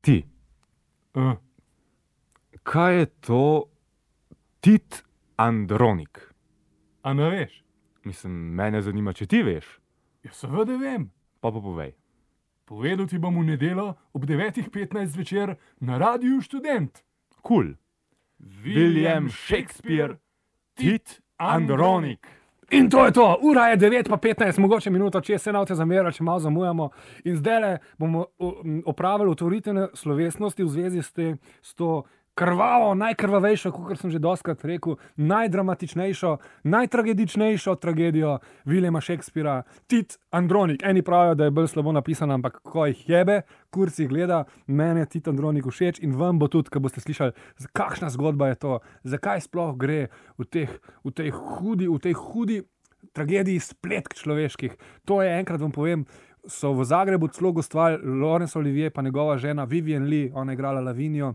Ti, kaj je to Tit Andronik? A ne veš? Mislim, mene zanima, če ti veš. Ja, seveda vem. Pa povej. Povedal ti bom v nedeljo ob 9:15 zvečer na Radiu Študent. Cool. William Shakespeare, Tit Andronik. In to je to, ura je 9:15, mogoče minuto, če se navte zamerali, če malo zamujamo. In zdaj bomo opravili otvoritvene slovesnosti v zvezi s to krvavo, najkrvavejšo, kot sem že dostakrat rekel, najdramatičnejšo, najtragedičnejšo tragedijo Williama Shakespearea, Tit Andronik. Eni pravijo, da je bolj slabo napisano, ampak ko jih jebe, kurci gleda, meni je Tit Andronik všeč in vam bo tudi, ko boste slišali, kakšna zgodba je to, zakaj sploh gre v tej hudi tragediji spletk človeških. To je, enkrat vam povem, so v Zagrebu celo gostovali Laurence Olivier pa njegova žena Vivien Leigh, ona je igrala Lavinijo.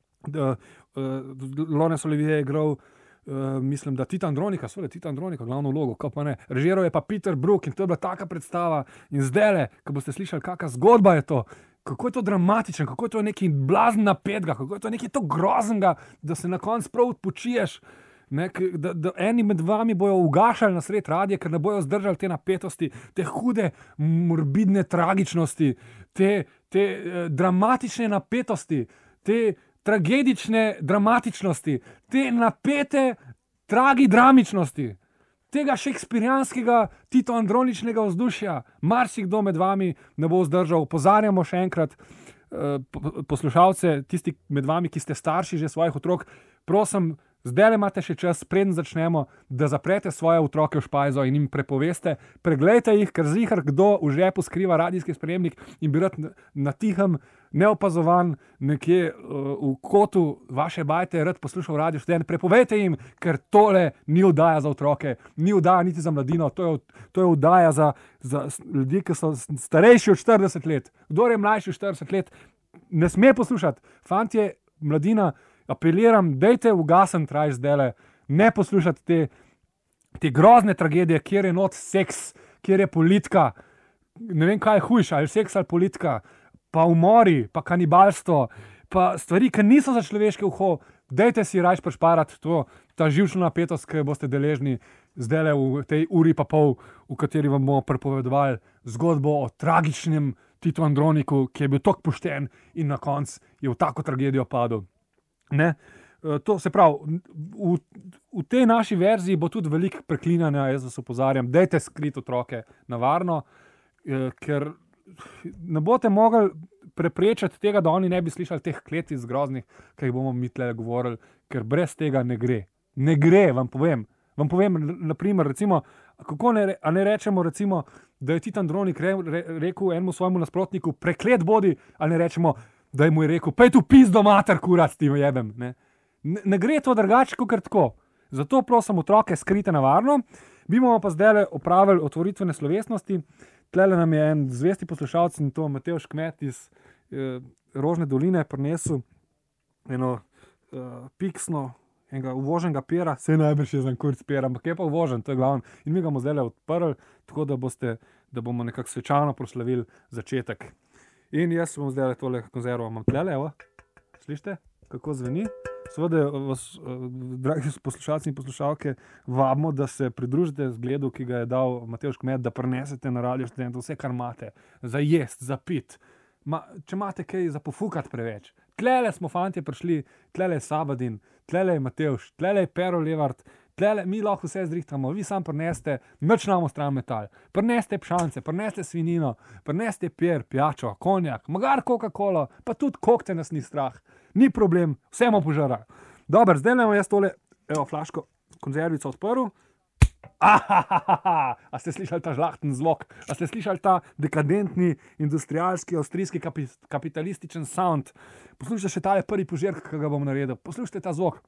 Laurence Olivier je igral, mislim, da Tita Andronika, glavno vlogo, kako pa ne. Režiral je pa Peter Brook in to je bila taka predstava. In zdajle, ko boste slišali, kakšna zgodba je to, kako je to dramatično, kako je to nekaj blazn napetega, kako je to nekaj to groznega, da se na koncu prav odpočiješ. Da eni med vami bojo ugašali na sred radija, ker ne bojo zdržali te napetosti, te hude, morbidne tragičnosti, te dramatične napetosti, te tragedične dramatičnosti, te napete tragidramičnosti, tega šekspirijanskega Tito Androničnega vzdušja. Marsikdo med vami ne bo vzdržal. Opozarjamo še enkrat poslušalce, tisti med vami, ki ste starši že svojih otrok, prosim, zdaj imate še čas, preden začnemo, da zaprete svoje otroke v špajzo in jim prepoveste, preglejte jih, ker zihar kdo v žepu skriva radijski sprejemnik in bi rad na tihem, neopazovan, nekje v kotu vaše bajte rad poslušal Radio Študent, prepovejte jim, ker tole ni oddaja za otroke, ni oddaja niti za mladino, to je oddaja za ljudi, ki so starejši od 40 let. Kdor je mlajši od 40 let, ne sme poslušati. Fantje, mladina, apeliram, dejte ugasniti raj zdajle, ne poslušati te grozne tragedije, kjer je not seks, kjer je politika, ne vem kaj je hujša, ali seks ali politika, pa umori, pa kanibalstvo, pa stvari, ki niso za človeške uho. Dejte si raj prešparati ta živčno napetost, ki boste deležni zdajle v tej uri pa pol, v kateri vam bomo prepovedovali zgodbo o tragičnem Titu Androniku, ki je bil tako pošten in na koncu je v tako tragedijo padel. Ne? To se pravi, v tej naši verziji bo tudi veliko preklinjanja, jaz vas opozarjam, dajte skriti otroke na varno, ker ne boste mogli preprečiti tega, da oni ne bi slišali teh kletic groznih, ki jih bomo mi tle govorili, ker brez tega ne gre. Ne gre, vam povem. Vam povem, naprimer, recimo, kako ne rečemo, recimo, da je Tit Andronik rekel enemu svojemu nasprotniku, preklet bodi, ali ne rečemo, da je mu je rekel, pej tu pizdo mater, kurat, ti me jebem. Ne gre to drugače, kot tako. Zato prosim otroke skrite na varno. Bi bomo pa zdaj opravili otvoritvene slovesnosti. Tlele nam je en zvesti poslušalec in to Matevž Kmet iz Rožne doline prinesel eno piksno, enega uvoženega pera, se najbrž je za kurc pera, ampak je pa uvožen, to je glavno. In mi ga bomo zdaj odprli, tako da bomo nekako svečano proslavili začetek. In jaz bom zdaj tole konzervo imam tlele, evo, slište, kako zveni. Seveda vas, dragi poslušalci in poslušalke, vabimo, da se pridružite zgledu, ki ga je dal Matevž Kmet, da prinesete na Radio Študent vse, kar imate, za jest, za pit. Če imate kaj za pofukati preveč. Tlele smo fantje prišli, tlele je Sabadin, tlele je Matevž, tlele je Pero Levart, tlele mi lahko vse zrihtamo, vi sam prineste, nič nam stran metal. Prineste pšance, prineste svinino, prineste per, pijačo, konjak, magar Coca-Cola, pa tudi kokte nas ni strah. Ni problem, vse imamo požara. Dober, zdaj nam jaz tole, evo, flaško konzervico odprl. A ste slišali ta žlahten zvok? A ste slišali ta dekadentni, industrialski, avstrijski, kapitalističen sound? Poslušajte še tale prvi požirk, ki ga bom naredil. Poslušajte ta zvok.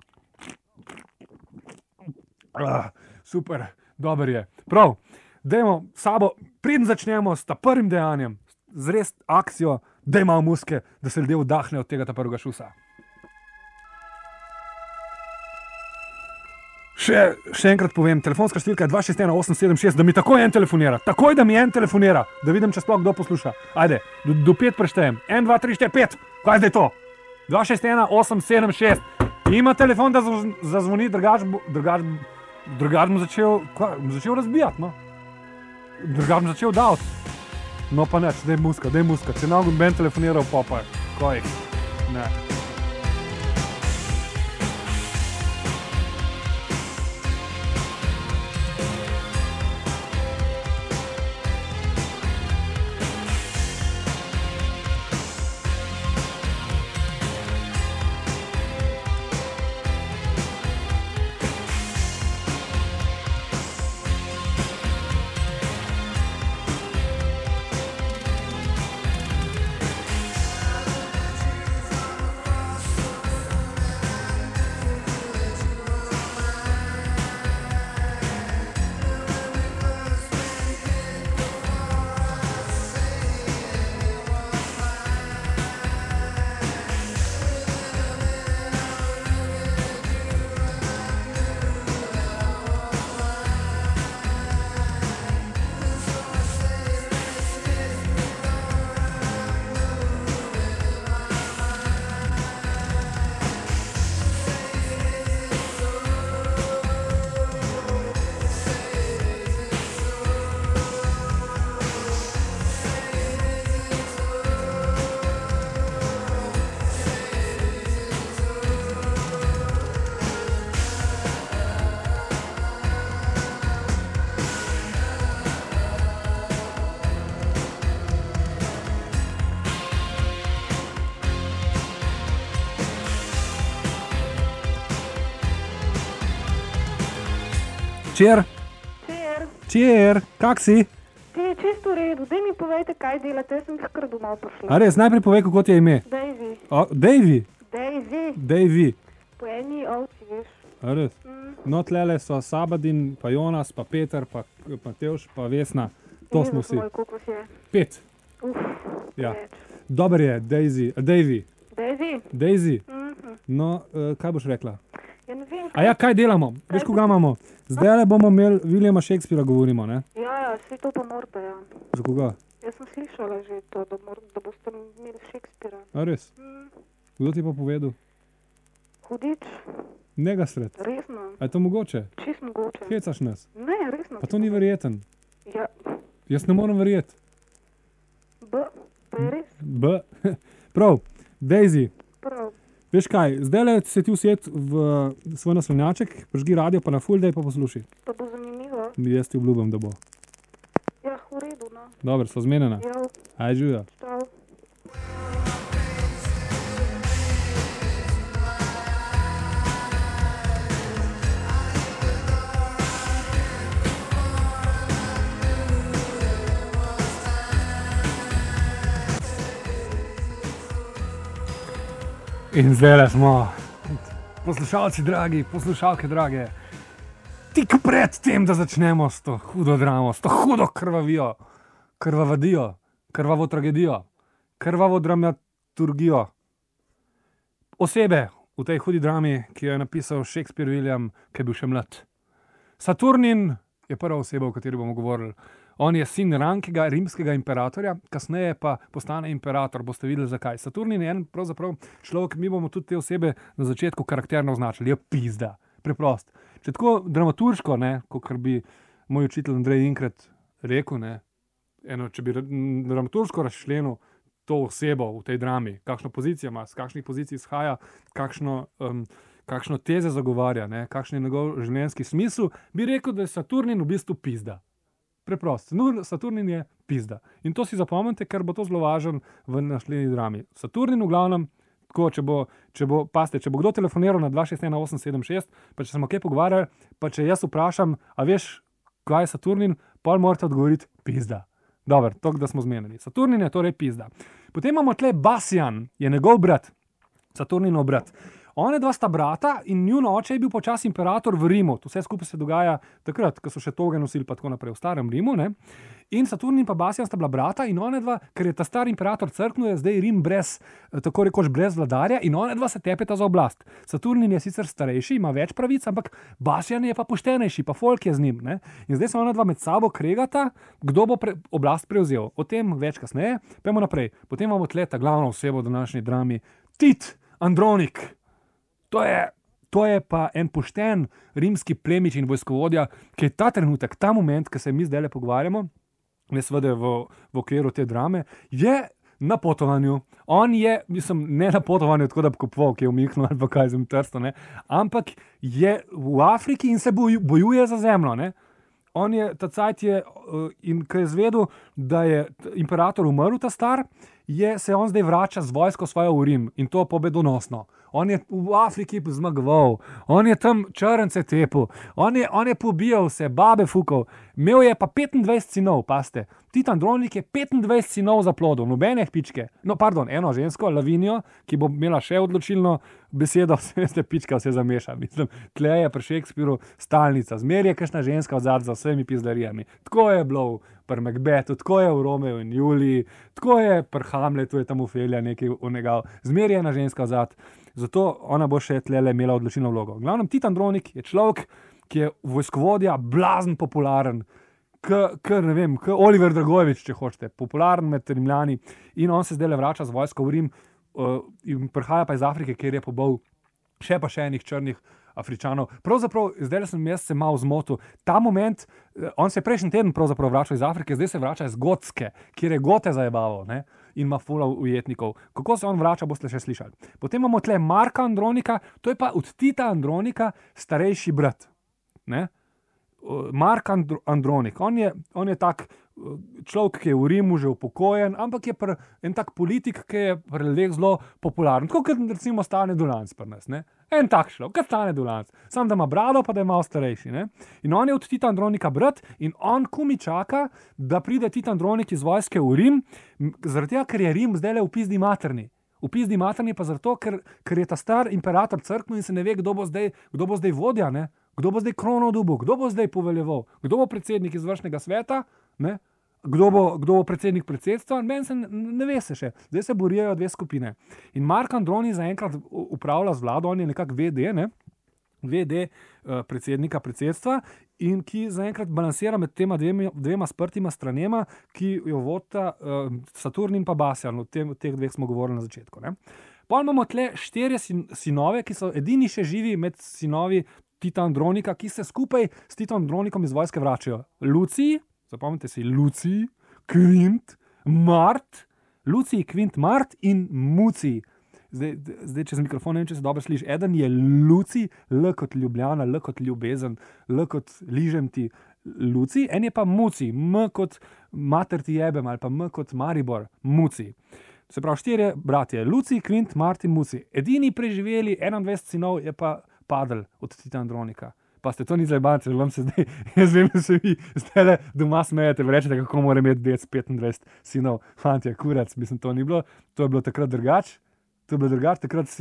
Super, dober je. Prav, dajmo sabo, preden začnemo s ta prvim dejanjem, z res akcijo, dajmo muske, da se ljudje vdahnejo od tega ta prvega šusa. Še enkrat povem, telefonska številka je 261-876, da mi takoj en telefonira. Takoj, da mi en telefonira, da vidim, če sploh kdo posluša. Ajde, do 5 preštejem. 1, 2, 3, 4, 5. Kaj je zdaj to? 261-876. Ima telefon, da zazvoni, drugač bom začel razbijati, no. Drugač bom začel davati. No pa neč, daj muska. Če nam ben telefoniral, pa kaj? Ne. Čer, kak si? Ti je čisto v redu, daj mi povejte, kaj delate, jaz sem jih kar domov prišla. A res, najprej povej, kako ti je ime. Davy. Davy. Po eni ovci, veš. A res? No, tlele so Sabadin, pa Jonas, pa Peter, pa Matevž, pa Vesna. To smo vsi. Koliko vas je? 5. Ja. Dober je, Davy. Daisy? No, kaj boš rekla? Ja, ne vem. A ja, kaj delamo? Veš, koga imamo? Zdaj bomo imeli Williama Shakespearea, govorimo, ne? Ja, vse to pa morate, ja. Za koga? Jaz sem slišala že to, da boste imeli Shakespearea. A res? Kdo ti pa povedal? Hudič. Njega sred. Resno. A je to mogoče? Čist mogoče. Hecaš nas? Ne, resno. Pa to ni verjeten. Ja. Jaz ne moram verjeti. Pa je res? Prav, Daisy. Prav. Veš kaj, zdaj se ti uset v svoj naslonjaček, prižgi radio pa na full day pa posluši. To bo zanimivo. Jaz ti obljubim, da bo. Ja, v redu, no. Dobro, sva zmenjena. Ja. Aj, živjo. Čau. In zdaj smo, poslušalci dragi, poslušalke drage, tik pred tem, da začnemo s to hudo dramo, s to hudo krvavadijo, krvavo tragedijo, krvavo dramaturgijo. Osebe v tej hudi drami, ki jo je napisal Shakespeare William, ki je bil še mlad. Saturnin je prva oseba, o kateri bomo govorili. On je sin rankega rimskega imperatorja, kasneje pa postane imperator, boste videli zakaj. Saturnin je en pravzaprav človek, mi bomo tudi te osebe na začetku karakterno označili, je pizda, preprost. Če tako dramaturško, kot bi moj učitelj Andrej Inkret rekel, če bi dramaturško razčlenil to osebo v tej drami, kakšno pozicijo ima, z kakšnih pozicij izhaja, kakšno teze zagovarja, kakšen je njegov življenjski smisel, bi rekel, da je Saturnin v bistvu pizda. Preprost. Saturnin je pizda. In to si zapomnite, ker bo to zelo važen v naslednji drami. Saturnin v glavnem, tako, če bo kdo telefoniral na 261-876, pa če smo kaj pogovarjali, pa če jaz vprašam, a veš, kaj je Saturnin, pol morate odgovoriti pizda. Dobro, toliko, da smo zmenjeni. Saturnin je torej pizda. Potem imamo tle Basjan, je njegov brat, Saturninov brat. One dva sta brata in njun oče je bil počasi imperator v Rimu. To vse skupaj se dogaja takrat, ko so še toge nosili pa tako naprej v starem Rimu. Ne? In Saturn in pa Bastian sta bila brata in one dva, ker je ta star imperator crknil, je zdaj Rim brez, tako rekoč brez vladarja in one dva se tepeta za oblast. Saturnin je sicer starejši, ima več pravic, ampak Bastian je pa poštenejši, pa folk je z njim. Ne? In zdaj se one dva med sabo kregata, kdo bo oblast prevzel. O tem več kasneje. Pojmo naprej. Potem imamo tle ta glavno osebo v današnji drami, Tit Andronik. To je pa en pošten rimski plemič in vojskovodja, ki je ta trenutek, ta moment, ki se mi zdaj le pogovarjamo, ne seveda v okviru te drame, je na potovanju. On je, ne na potovanju, tako da bi kupoval, ki je umiknil ali pa kaj zem trsto, ne, ampak je v Afriki in se bojuje za zemljo, ne. On je, ta cajt je, in ko je zvedel, da je imperator umrl, ta star, se on zdaj vrača z vojsko svojo v Rim in to pobedonosno. On je v Afriki zmagoval, on je tam črnce tepel, on je pobijal vse, babe fukal, imel je pa 25 sinov, paste. Tit Andronik je 25 sinov zaplodil, nobene pičke. No, pardon, eno žensko, Lavinijo, ki bo imela še odločilno besedo, vse pička vse zameša. Tle je pri Shakespeareu stalnica, zmer je kakšna ženska odzad za vsemi pizdarijami. Tako je bilo pri Macbethu, tako je v Romeu in Juliji, tako je pri Hamletu, je tam Ofelija nekaj unegal, zmer je ena ženska odzad. Zato ona bo še tlele imela odločilno vlogo. V glavnem, Tit Andronik je človek, ki je vojskovodja, blazen popularen, ne vem, Oliver Dragojevič, če hočete, popularen med Rimljani in on se zdaj le vrača z vojsko v Rim in prihaja pa iz Afrike, kjer je pobol še enih črnih Afričanov. Pravzaprav, zdaj sem jaz se malo zmotil, ta moment, on se je prejšnji teden pravzaprav vračal iz Afrike, zdaj se vrača iz Gotske, kjer je Gote zajebaval, ne? In ima fula ujetnikov. Kako se on vrača, boste še slišali. Potem imamo tle Marka Andronika, to je pa od Tita Andronika starejši brat. Ne? Mark Andronik, on je tak človek, ki je v Rimu že upokojen, ampak je en tak politik, ki je pri ljudeh zelo popularen. Tako kot recimo Stane Dolanc pri nas. Ne? En tak človek, kot Stane Dolanc. Sam da ima brado, pa da je malo starejši. Ne? In on je od Tita Andronika brat in on kumi čaka, da pride Tit Andronik iz vojske v Rim, zaradi tega, ker je Rim zdaj le v pizdi materni. V pizdi materni pa zato, ker je ta star imperator crknil in se ne ve, kdo bo zdaj vodja, ne? Kdo bo zdaj krono dobil, kdo bo zdaj poveljeval, kdo bo predsednik izvršnega sveta, ne? Kdo bo predsednik predsedstva, meni se ne ve se še. Zdaj se borijo dve skupine. In Mark Andronik zaenkrat upravlja z vlado, on je nekako VD, ne? VD predsednika predsedstva in ki zaenkrat balansira med tema dvema sprtima stranema, ki jo vodita Saturn in pa Bastian, o teh dveh smo govorili na začetku. Ne? Potem imamo tle 4 sinove, ki so edini še živi med sinovi Tita Andronika, ki se skupaj s Titom Andronikom iz vojske vračajo. Lucij, zapomnite si, Lucij, Kvint, Mart, Lucij, Kvint, Mart in Mucij. Zdaj čez mikrofon, ne vem, če se dobro sliši. Eden je Lucij, L kot Ljubljana, L kot ljubezen, L kot ližem ti Lucij, en je pa Mucij, M kot mater ti jebem ali pa M kot Maribor, Mucij. Se pravi, 4 bratje, Lucij, Kvint, Mart in Mucij. Edini preživeli, 21 sinov je pa padel od Tita Andronika. Pa ste to ni zajebati, vam se zdaj, jaz vem, da se vi zdaj le doma smejete, rečete, kako mora imeti 25 sinov. Fantje, kurac, mislim, to ni bilo, to je bilo takrat drugače. Takrat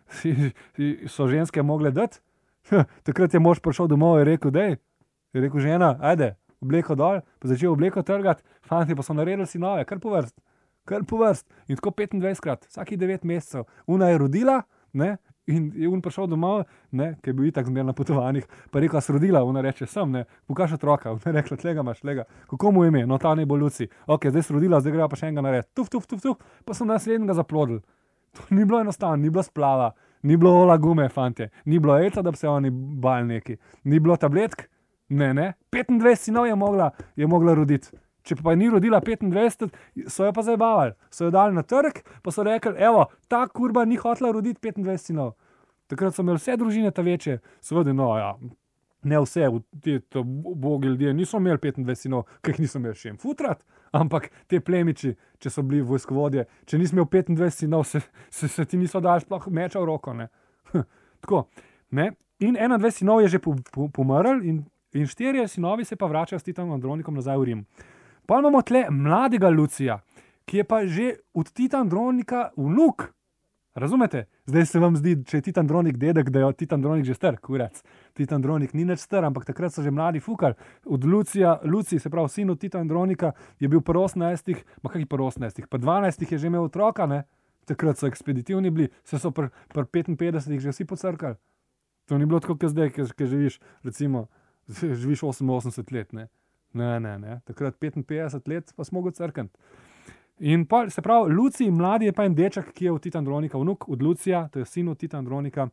so ženske mogle dati. Takrat je mož prišel domov in rekel, je rekel žena, ajde, obleko dol, pa začel obleko trgati, fantje pa so naredili sinove, kar po vrst. In tako 25krat, vsakih 9 mesecev. Una je rodila, ne, in je on prišel domov, ne, ki je bil itak zmer na potovanjih, pa je rekel, a si rodila, ona reče, sem, ne, pokaž otroka, ona je rekla, tlega imaš, kako mu ime, no ta ne bo Lucij, ok, zdaj si rodila, zdaj greva pa še enega narediti, tuf, pa sem naslednjega zaplodil. To ni bilo enostavno, ni bilo splava, ni bilo ola gume, fante, ni bilo elca, da bi se oni bali neki, ni bilo tabletk, ne, 25 sinov je mogla roditi. Če pa ni rodila 25, so jo pa zajebavali, so jo dali na trg, pa so rekli, evo, ta kurba ni hotela roditi 25 sinov. Takrat so imeli vse družine ta večje, seveda, no, ja, ne vse, ti bogi ljudje niso imeli 25 sinov, ker jih niso imeli še futrat, ampak te plemiči, če so bili vojskovodje, če nisi imel 25 sinov, se ti niso dali sploh meča v roko, ne. Tako, ne, in 21 sinov je že pomrl in 4 sinovi se pa vračajo s Titom Andronikom nazaj v Rim. Pa imamo tle mladega Lucija, ki je pa že od Tita Andronika vnuk. Razumete? Zdaj se vam zdi, če je Tit Andronik dedek, da je Tit Andronik že star, kurac. Tit Andronik ni nič star, ampak takrat so že mladi fukali. Od Luci, se pravi, sin od Tita Andronika, je bil pri 18, kakih pri 18, pri 12 je že imel otroka, ne? Takrat so ekspeditivni bili, se so pri 55 že vsi pocrkali. To ni bilo tako, kot zdaj, ki živiš, recimo, živiš 88 let, ne? Ne. Takrat 55 let pa smo mogli crkniti. In pa, se pravi, Luci, mladi je pa en deček, ki je od Tita Andronika vnuk, od Lucija, to je sin od Tita Andronika,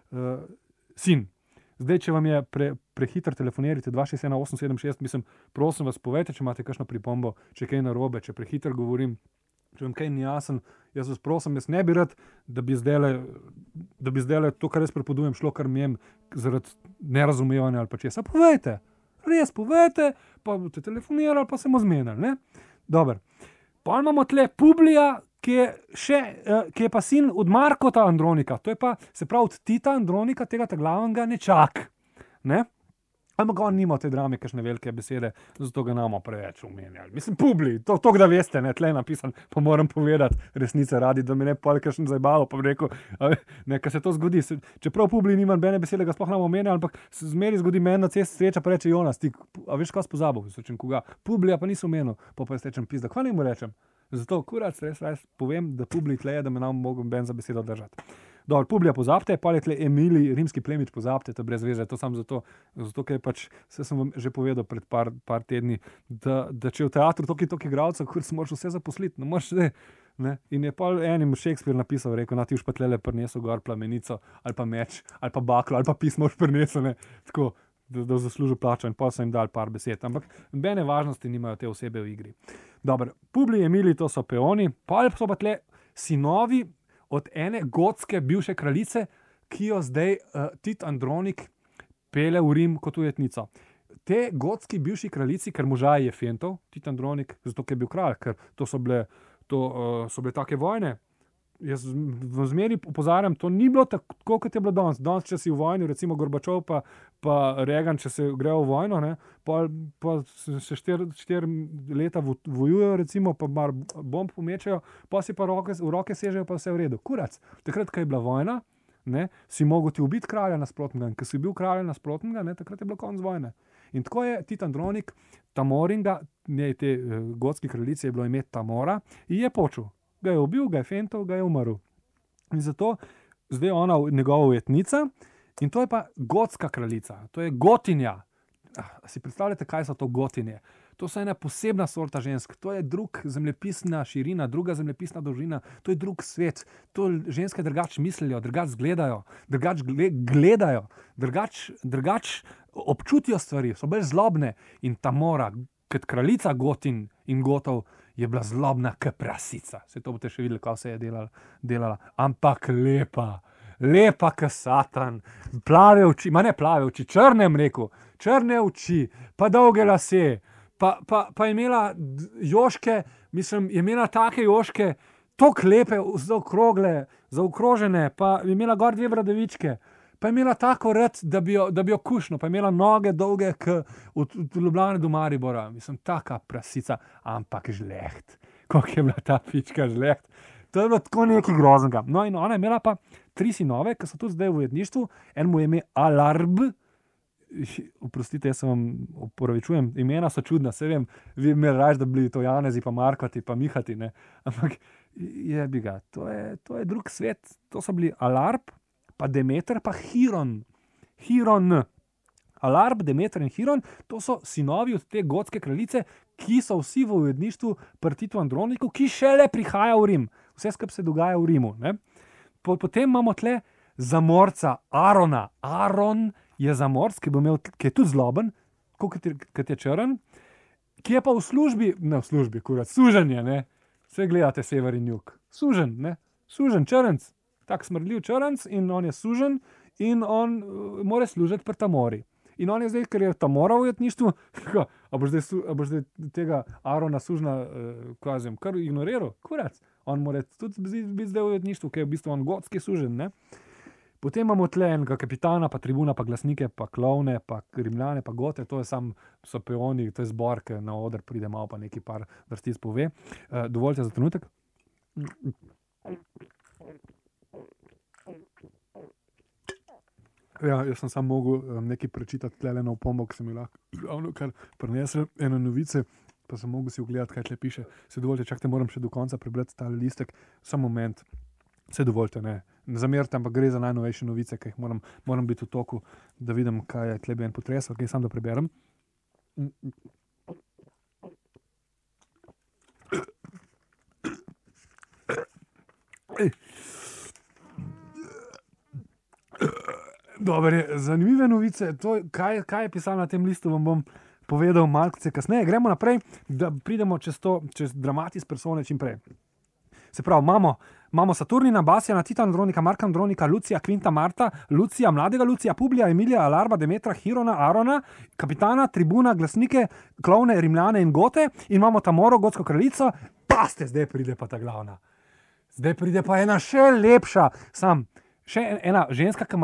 sin. Zdaj, če vam je prehitro telefonirati 261-876, mislim, prosim vas, povejte, če imate kakšno pripombo, če kaj narobe, če prehitro govorim, če vam kaj ni jasen, jaz vas prosim, jaz ne bi rad, da bi zdajle to, kar jaz prepodujem, šlo kar mjem zaradi nerazumevanja ali pa česa. Povejte, res povejte, pa boste telefonirali, pa se bomo zmenili, ne? Dobro. Pa imamo tle Publija, ki je pa sin od Markota Andronika, to je pa, se pravi, od Tita Andronika, tega glavnega nečak. Ne? Ampak on nima te drame, kakšne velike besede, zato ga namo preveč omenjali. Mislim, Publi, to da veste, ne, tle je napisan, pa moram povedati resnice radi, da mi ne pol kakšen zajbalo, pa bi rekel, ne, kaj se to zgodi. Čeprav Publi nima nobene besede, ga sploh namo omenjali, ampak se zmeri zgodi meni na cesti sreča, pa reče Jonas, ti, a veš, kaj spozabil, rečem, koga? Publija pa nisem omenil, pa jaz rečem, pizda, kva ne mu rečem? Zato, kurac, res povem, da Publi tle je, da me nam mogo ben za besedo držati. Dobro, Publija pozabite, pa je tle Emilij, rimski plemič pozabite, to brez veze, to samo zato, ker je pač, se sem vam že povedal pred par tedni, da če v teatru toliko igralcev, kur se moraš vse zaposliti, ne moreš zdaj, ne. In je pa enim Shakespeare napisal, rekel, ti už pa tlele prinesel gor plamenico, ali pa meč, ali pa baklo, ali pa pismo už prinesel, ne, tako, da zaslužijo plačo in pa so jim dali par besed, ampak nobene važnosti nimajo te osebe v igri. Dobro, Publi, Emilij, to so peoni, pa so pa tle sinovi od ene gotske bivše kraljice, ki jo zdaj Tit Andronik pele v Rim kot ujetnico. Te gotski bivši kraljici, ker moža je fentov, Tit Andronik, zato ker je bil kralj, ker to so bile take vojne. Jaz v zmeri opozarjam, to ni bilo tako, kot je bilo danes. Danes, če si v vojni, recimo Gorbačov pa Reagan, če se grejo v vojno, ne, pa se 4 leta vojujejo, recimo, pa mar bomb pomečajo, pa si pa v roke sežejo, pa vse v redu. Kurac, takrat, ko je bila vojna, ne, si mogel ti ubiti kralja nasprotnega, in ko si bil kralja nasprotnega, ne, takrat je bilo konec vojne. In tako je Tit Andronik Tamoringa, te gotski kraljice je bilo ime Tamora, in je počel. Ga je ubil, ga je fental, ga je umrl. In zato zdaj ona njegova ujetnica in to je pa gotska kraljica, to je gotinja. Si predstavljate, kaj so to gotinje? To so ena posebna sorta žensk, to je zemljepisna širina, druga zemljepisna dolžina, to je drug svet. To ženske drugače mislijo, drugače gledajo, drugače občutijo stvari, so bolj zlobne. In Tamora, kot kraljica gotin in gotov, je bila zlobna kot prasica. Se to boste še videli, kako se je delala. Ampak lepa kot satan, plave oči, črne mleko, črne oči, pa dolge lase, pa je imela joške, je imela take joške, tako lepe, zaokrožene, pa je imela gor 2 bradavičke, pa je imela tako rad, da bi jo kušno, pa je imela noge dolge od Ljubljane do Maribora. Taka prasica, ampak žleht. Koliko je bila ta pička žleht. To je bilo tako nekaj groznega. No in ona je imela pa 3 sinove, ki so tudi zdaj v ujetništvu. En mu je ime Alarb. Oprostite, jaz se vam opravičujem, imena so čudna, se vem, vi imeli raje, da bi bili to Janezi, pa Markoti, pa Mihati, ne. Ampak jebi ga, to je drug svet. To so bili Alarb, pa Demeter, pa Hiron. Alarb, Demeter in Hiron, to so sinovi od te gotske kraljice, ki so vsi v ujetništvu pri Titu Androniku, ki šele prihaja v Rim. Vse skupaj se dogaja v Rimu. Ne? Potem imamo tle zamorca Arona. Aron je zamorc, ki je tudi zloben, kot je črn, ki je pa v službi, sužen je, ne? Vse gledate sever in jug. Sužen, ne? Sužen, črnc. Tak smrdljiv črnc in on je sužen in on mora služiti pri Tamori. In on je zdaj, ker je Tamora v ujetništvu, a boš zdaj tega Arona sužna, kar ignoriral? Kurac. On mora tudi biti zdaj v ujetništvu, ker je v bistvu on gotski sužen, ne? Potem imamo tle enega kapitana, pa tribuna, pa glasnike, pa klovne, pa Rimljane, pa gote, to je so peoni, to je zbor, ki na oder pride malo, pa neki par vrstic pove. Dovolite za trenutek. Ja, jaz sem samo mogel nekaj prečitati, tle na opombo, ki sem mi lahko ravno kar prinesel ene novice, pa sem mogel si ogledati, kaj tle piše. Se dovolite, čakajte, moram še do konca prebrati ta listek. Samo moment, se dovolite, ne zamerite, ampak gre za najnovejše novice, ki jih moram biti v toku, da vidim, kaj je tle en potres, ok, sam da preberem. Dobre, zanimive novice. Kaj je pisalo na tem listu, vam bom povedal malce kasneje. Gremo naprej, da pridemo čez dramatis persone čim prej. Se pravi, imamo Saturnina, Basjana, Tita Andronika, Marka Andronika, Lucija, Kvinta, Marta, Lucija, mladega Lucija, Publija, Emilija, Alarba, Demetra, Hirona, Arona, kapitana, tribuna, glasnike, klovne, Rimljane in Gote in imamo Tamoro, gotsko kraljico. Paste, zdaj pride pa ta glavna. Zdaj pride pa ena še lepša. Še ena ženska, ki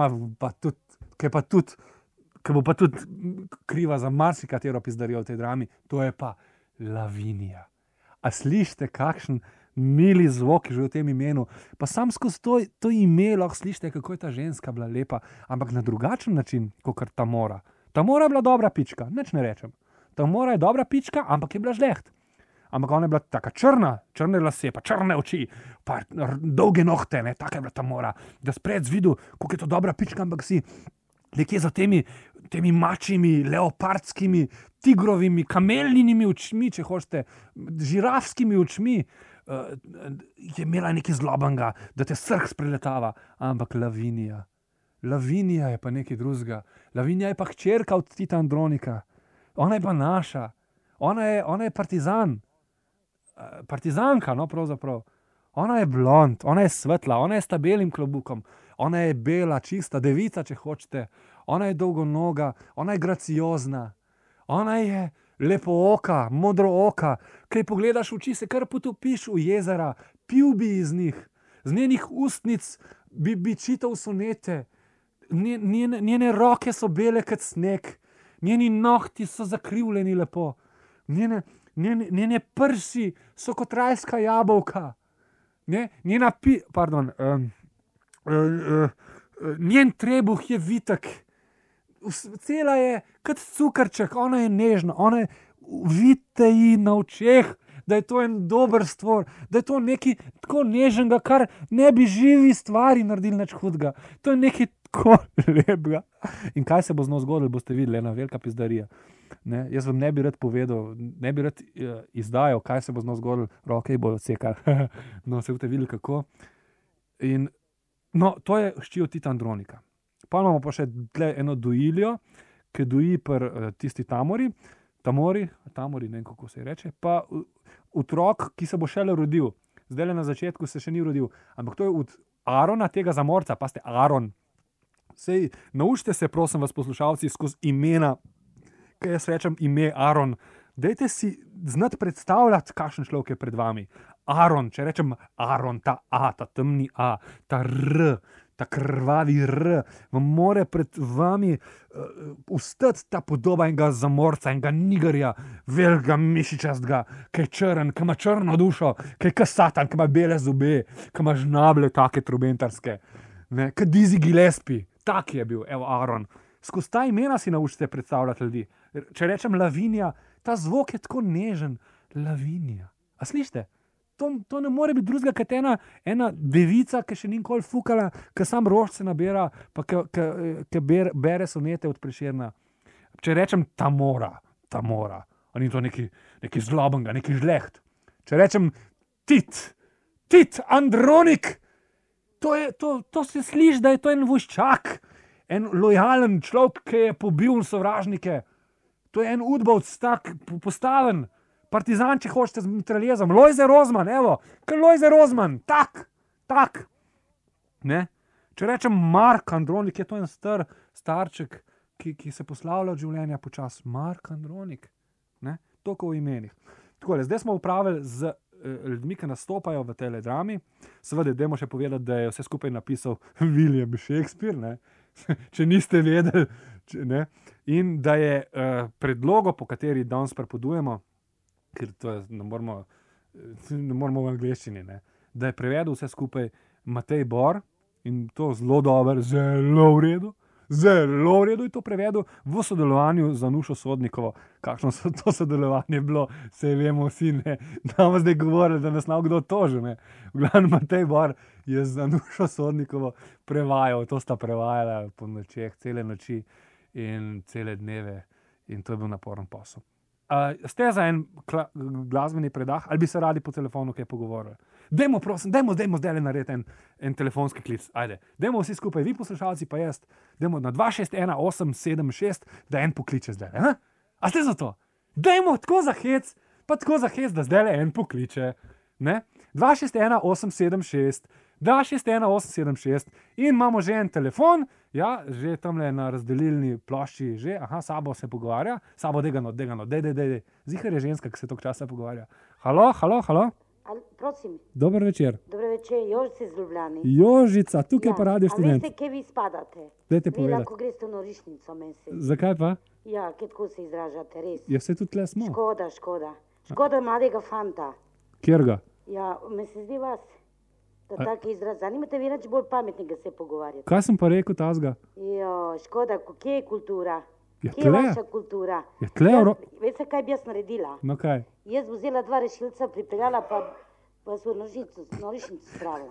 bo pa tudi kriva za marsikatero pizdarijo v tej drami, to je pa Lavinija. A slišite, kakšen mili zvok že v tem imenu? Pa sam skozi to ime lahko slišite, kako je ta ženska bila lepa, ampak na drugačen način, kot Tamora. Tamora je bila dobra pička, nič ne rečem. Tamora je dobra pička, ampak je bila žleht. Ampak ona je bila taka črne lase, pa črne oči, pa dolge nohte, ne, taka je bila Tamora. Da spred videl, kako je to dobra pička, ampak si nekje za temi mačjimi, leopardskimi, tigrovimi, kameljnimi očmi, če hočete, žirafskimi očmi, je imela nekaj zlobenega, da te srh spreletava. Ampak Lavinija je pa nekaj drugega. Lavinija je pa hčerka od Tita Andronika. Ona je pa naša. Ona je partizanka, no, pravzaprav. Ona je blond, ona je svetla, ona je s belim klobukom, ona je bela, čista devica, če hočete. Ona je dolgonoga, ona je graciozna, ona je lepooka, modrooka. Kaj pogledaš v oči, se kar potopiš v jezera, pil bi iz njih, z njenih ustnic bi čital sonete, njene roke so bele kot sneg, njeni nohti so zakrivljeni lepo, njene prsi so kot rajska jabolka, njen trebuh je vitek, cela je kot cukrček, ona je nežna, ona je vidite ji na očeh, da je to en dober stvor, da je to nekaj tako nežnega, kar ne bi živi stvari naredili nič hudega. To je nekaj tako lepega. In kaj se bo z njo zgodilo, boste videli, ena velika pizdarija. Ne, jaz vam ne bi rad povedal, ne bi rad izdajal, kaj se bo z njo zgodilo, roke ji bojo odsekali. No, se boste videli, kako. In, no, to je hči od Tita Andronika. Pa imamo pa še eno duilijo, ki doji pri tisti Tamori, ne vem, kako se reče, pa otrok, ki se bo šele rodil. Zdaj na začetku se še ni rodil, ampak to je od Arona, tega zamorca, pa ste Aron. Sej, naučite se, prosim vas, poslušalci, skozi imena, kaj jaz rečem ime Aron. Dajte si znati predstavljati, kakšen človek je pred vami. Aron, če rečem Aron, ta A, ta temni A, ta R, ta krvavi R, vam more pred vami ustati ta podoba enega zamorca, enega nigerja, velikega mišičastega, ki je črn, ki ima črno dušo, ki je Satan, ki ima bele zobe, ki ima žnable take trubentarske, ki Dizzy Gillespie, tak je bil, evo Aron. Skozi ta imena si naučite predstavljati ljudi. Če rečem Lavinija, ta zvok je tako nežen. Lavinija. A slišite? To ne more biti drugega, kot ena devica, ki še ni nikoli fukala, ki sam rožce nabira, pa ki bere sonete od Prešerna. Če rečem Tamora, a ni to nekaj zlobenega, nekaj žleht. Če rečem Tit Andronik, to se sliši, da je to en vojščak, en lojalen človek, ki je pobil sovražnike. To je en udbovc, tak postaven, partizan, če hočete, z mitraljezom. Lojze Rozman, evo, Lojze Rozman, tak. Ne? Če rečem Mark Andronik, je to en starček, ki se poslavlja od življenja počas. Mark Andronik, ne? Toliko v imenih. Takole, zdaj smo upravili z ljudmi, ki nastopajo v tej drami. Seveda, dajmo še povedati, da je vse skupaj napisal William Shakespeare, ne? Če niste vedeli, ne? In da je predlogo, po kateri danes prepodujemo, ker to je, ne moramo v angleščini, ne? Da je prevedel vse skupaj Matej Bor in to zelo dober, zelo v redu, Zelo v redu je to prevedel v sodelovanju z Anušo Sodnikovo. Kakšno so to sodelovanje bilo, se vemo vsi, ne. Nam zdaj govorili, da nas kdo toži, ne. V glavnem Matej Bor je z Anušo Sodnikovo prevajal, to sta prevajala po nočeh, cele noči in cele dneve in to je bil naporen posel. Ste za en glasbeni predah ali bi se radi po telefonu kaj pogovorili? Dajmo, prosim, dajmo zdaj narediti en telefonski klic. Ajde, dajmo vsi skupaj, vi poslušalci pa jaz, dajmo na 261 876, da en pokliče zdaj. A ste za to? Dajmo tako za hec, da zdaj en pokliče. Ne? 261 876, 261 876 in imamo že en telefon, ja, že tamle na razdelilni plošči, že, Sabo se pogovarja, Sabo degano, dej. Zihar je ženska, ki se toliko časa pogovarja. Halo? Prosim. Dober večer. Dober večer, Jožica iz Ljubljane. Jožica, tukaj pa Radio Študent. A veste, kje vi spadate? Dajte Vi povedati. lahko greste v norišnico, meni se. Zakaj pa? Ja, kako se izražate, res. Ja, se tudi tle smo. Škoda mladega fanta. Kjer ga? Ja, me se zdi vas, da taki izraz. Zanimate vi nič bolj pametnega se pogovarjati. Kaj sem pa rekel tazga? Jo, škoda, kje je kultura? Ja, Kje je tle. vaša kultura? Ja, tle, Veste, kaj bi jaz naredila? No kaj? Jaz bi vzela 2 rešilca, pripeljala pa vas v norišnico spravila.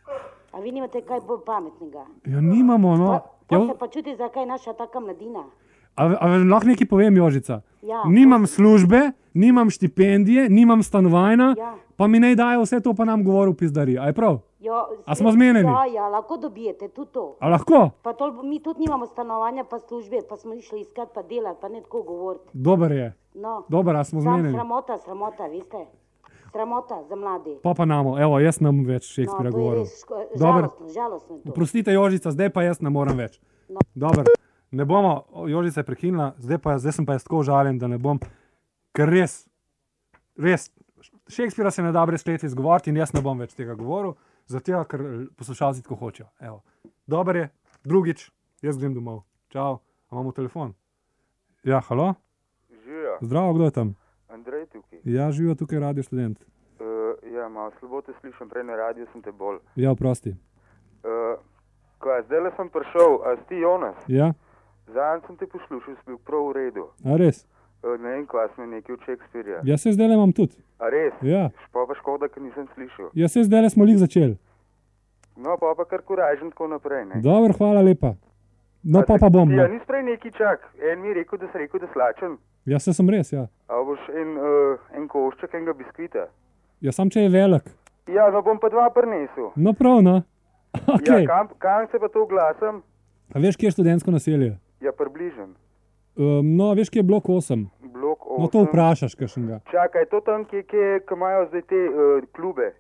A vi nimate kaj bolj pametnega? Ja, nimamo, no. Pa se pa čuti, zakaj je naša taka mladina. A lahko nekaj povem, Jožica? Ja, Nimam službe, nimam štipendije, nimam stanovanja, Ja. pa mi ne dajo vse to, pa nam govori v pizdari. A je prav? Jo, A smo zmenjeni? Ja, lahko dobijete tudi to. A lahko? Pa mi tudi nimamo stanovanja, pa službe, pa smo išli iskati, pa delati, pa ne tako govoriti. Dober je. No. Dober, a smo Sam zmenjeni. sramota, veste? Sramota za mlade. Pa namo, evo, jaz ne bom več Shakespearea to je govoril. res Dober. žalostno je to. Oprostite, Jožica, zdaj pa jaz ne morem več. No. Dober, ne bomo, Jožica je prekinila, zdaj sem pa jaz tako užaljen, da ne bom, ker res, Shakespearea se ne da brez kletve izgovoriti in jaz ne bom več tega govoril, zato ker poslušalci tako hočejo. Evo. Dober je, drugič, jaz grem domov. Čau, a imamo telefon? Ja, halo? Živijo, Zdravo, kdo je tam? Andrej tukaj. Ja, živijo tukaj Radio Študent. Ja, malo slabo te slišim, prej na radiju sem te bolj. Ja, oprosti. Zdaj le sem prišel, a si ti Jonas? Ja, Zadnjič sem te poslušal, si bil prav v redu. a res? Ne vem, kva smo nekaj od Shakespearea. Ja, se zdaj le imam tudi. A res? Ja, Pa škoda, ker nisem slišal. ja se zdaj le smo lih začeli. No, pa kar kuražen tako naprej, ne? Dobro, hvala lepa. No, pa bom. Ja, No. nis prej neki čak. En mi je rekel, da slačen. Ja, se sem res, ja. A boš en košček enega biskvita? Ja, sam če je velik. Ja, no bom pa 2 prinesel. No, prav, no. Okay. Ja, kam se pa to oglasim? A veš, kje je študentsko naselje? Ja, približen. No, veš, kje je blok 8? Blok 8. No, to vprašaš, kakšnega. Čakaj, to tam, ki imajo zdaj te klube.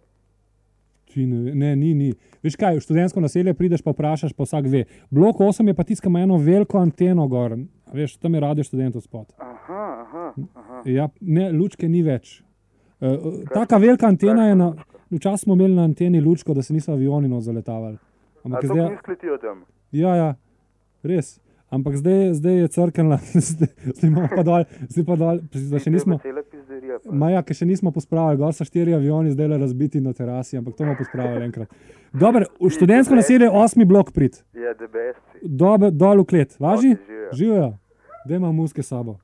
Ni. Veš kaj, v študentsko naselje prideš pa vprašaš, pa vsak ve. Blok 8 je pa tisto, ki ima eno veliko anteno gor. Veš, tam je Radio Študentov spod. Aha. Ja, ne, lučke ni več. Taka velika antena je na... Včasih smo imeli na anteni lučko, da se niso avioni not zaletavali. A to mi skletijo tam? Ja, res. Ampak zdaj je crknila, zdaj imamo pa dol, da še nismo... Cela pizderija pa. Maja, ki še nismo pospravili, gor so 4 avioni zdaj le razbiti na terasi, ampak to bomo pospravili enkrat. Dobro, v študentsko naselje je 8. blok prid. Ja, the best. Dol v klet, važi? Ok, živijo. Živijo. Dajmo muske s sabo.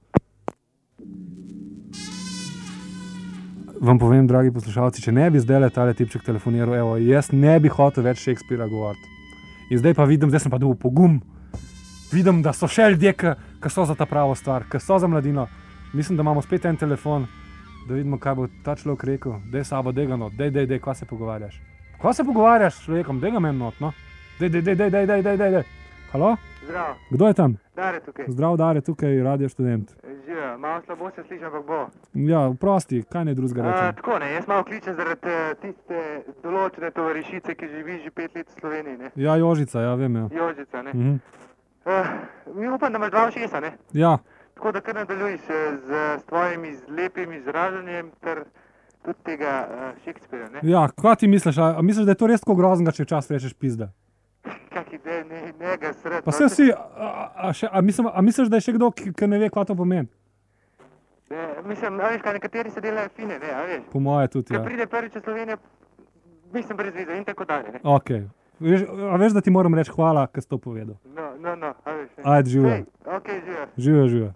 Vam povem, dragi poslušalci, če ne bi zdaj le tale tipček telefoniral, evo, jaz ne bi hotel več Shakespearea govoriti. In zdaj pa vidim, zdaj sem pa dobil pogum. Vidim, da so še ljudje, ki so za ta pravo stvar, ki so za mladino. Mislim, da imamo spet en telefon, da vidimo, kaj bo ta človek rekel. Dej Sabo, dej ga not, dej, kva se pogovarjaš? Kva se pogovarjaš s človekom, dej ga meni not, no. Dej. Halo? Zdravo, Kdo je tam? Dare tukaj. Zdrav, Dare, tukaj Radio Študent. Živijo, malo slabo se slišim, ampak bo. Ja, prosti, kaj ne drugega rečem? Tako ne, jaz malo kličem zaradi tiste določene tovarišice, ki živi že 5 let v Sloveniji, ne. Ja, Jožica, ja, vem, ja. Jožica, ne. Mhm. Mi upam, da imaš 2 ušesa, ne. Ja, Tako da kar nadaljuj se z tvojimi lepim izražanjem ter tudi tega Shakespearea, ne. ja, kva ti misliš? A misliš, da je to res tako groznega, če včasih rečeš pizda? Kak ide, ne ga sred. Pa se vsi, a misliš, da je še kdo, ki ne ve, kva to pomeni? Mislim, a veš, kaj nekateri se delajo fine, ne, a veš. Po moje tudi, Ko ja. pride prvič v Slovenijo, mislim brez vize in tako dalje, ne. Ok, A veš, da ti moram reči hvala, ker si to povedal. No, a veš. Ajde, živijo. Ok, živijo. Živijo.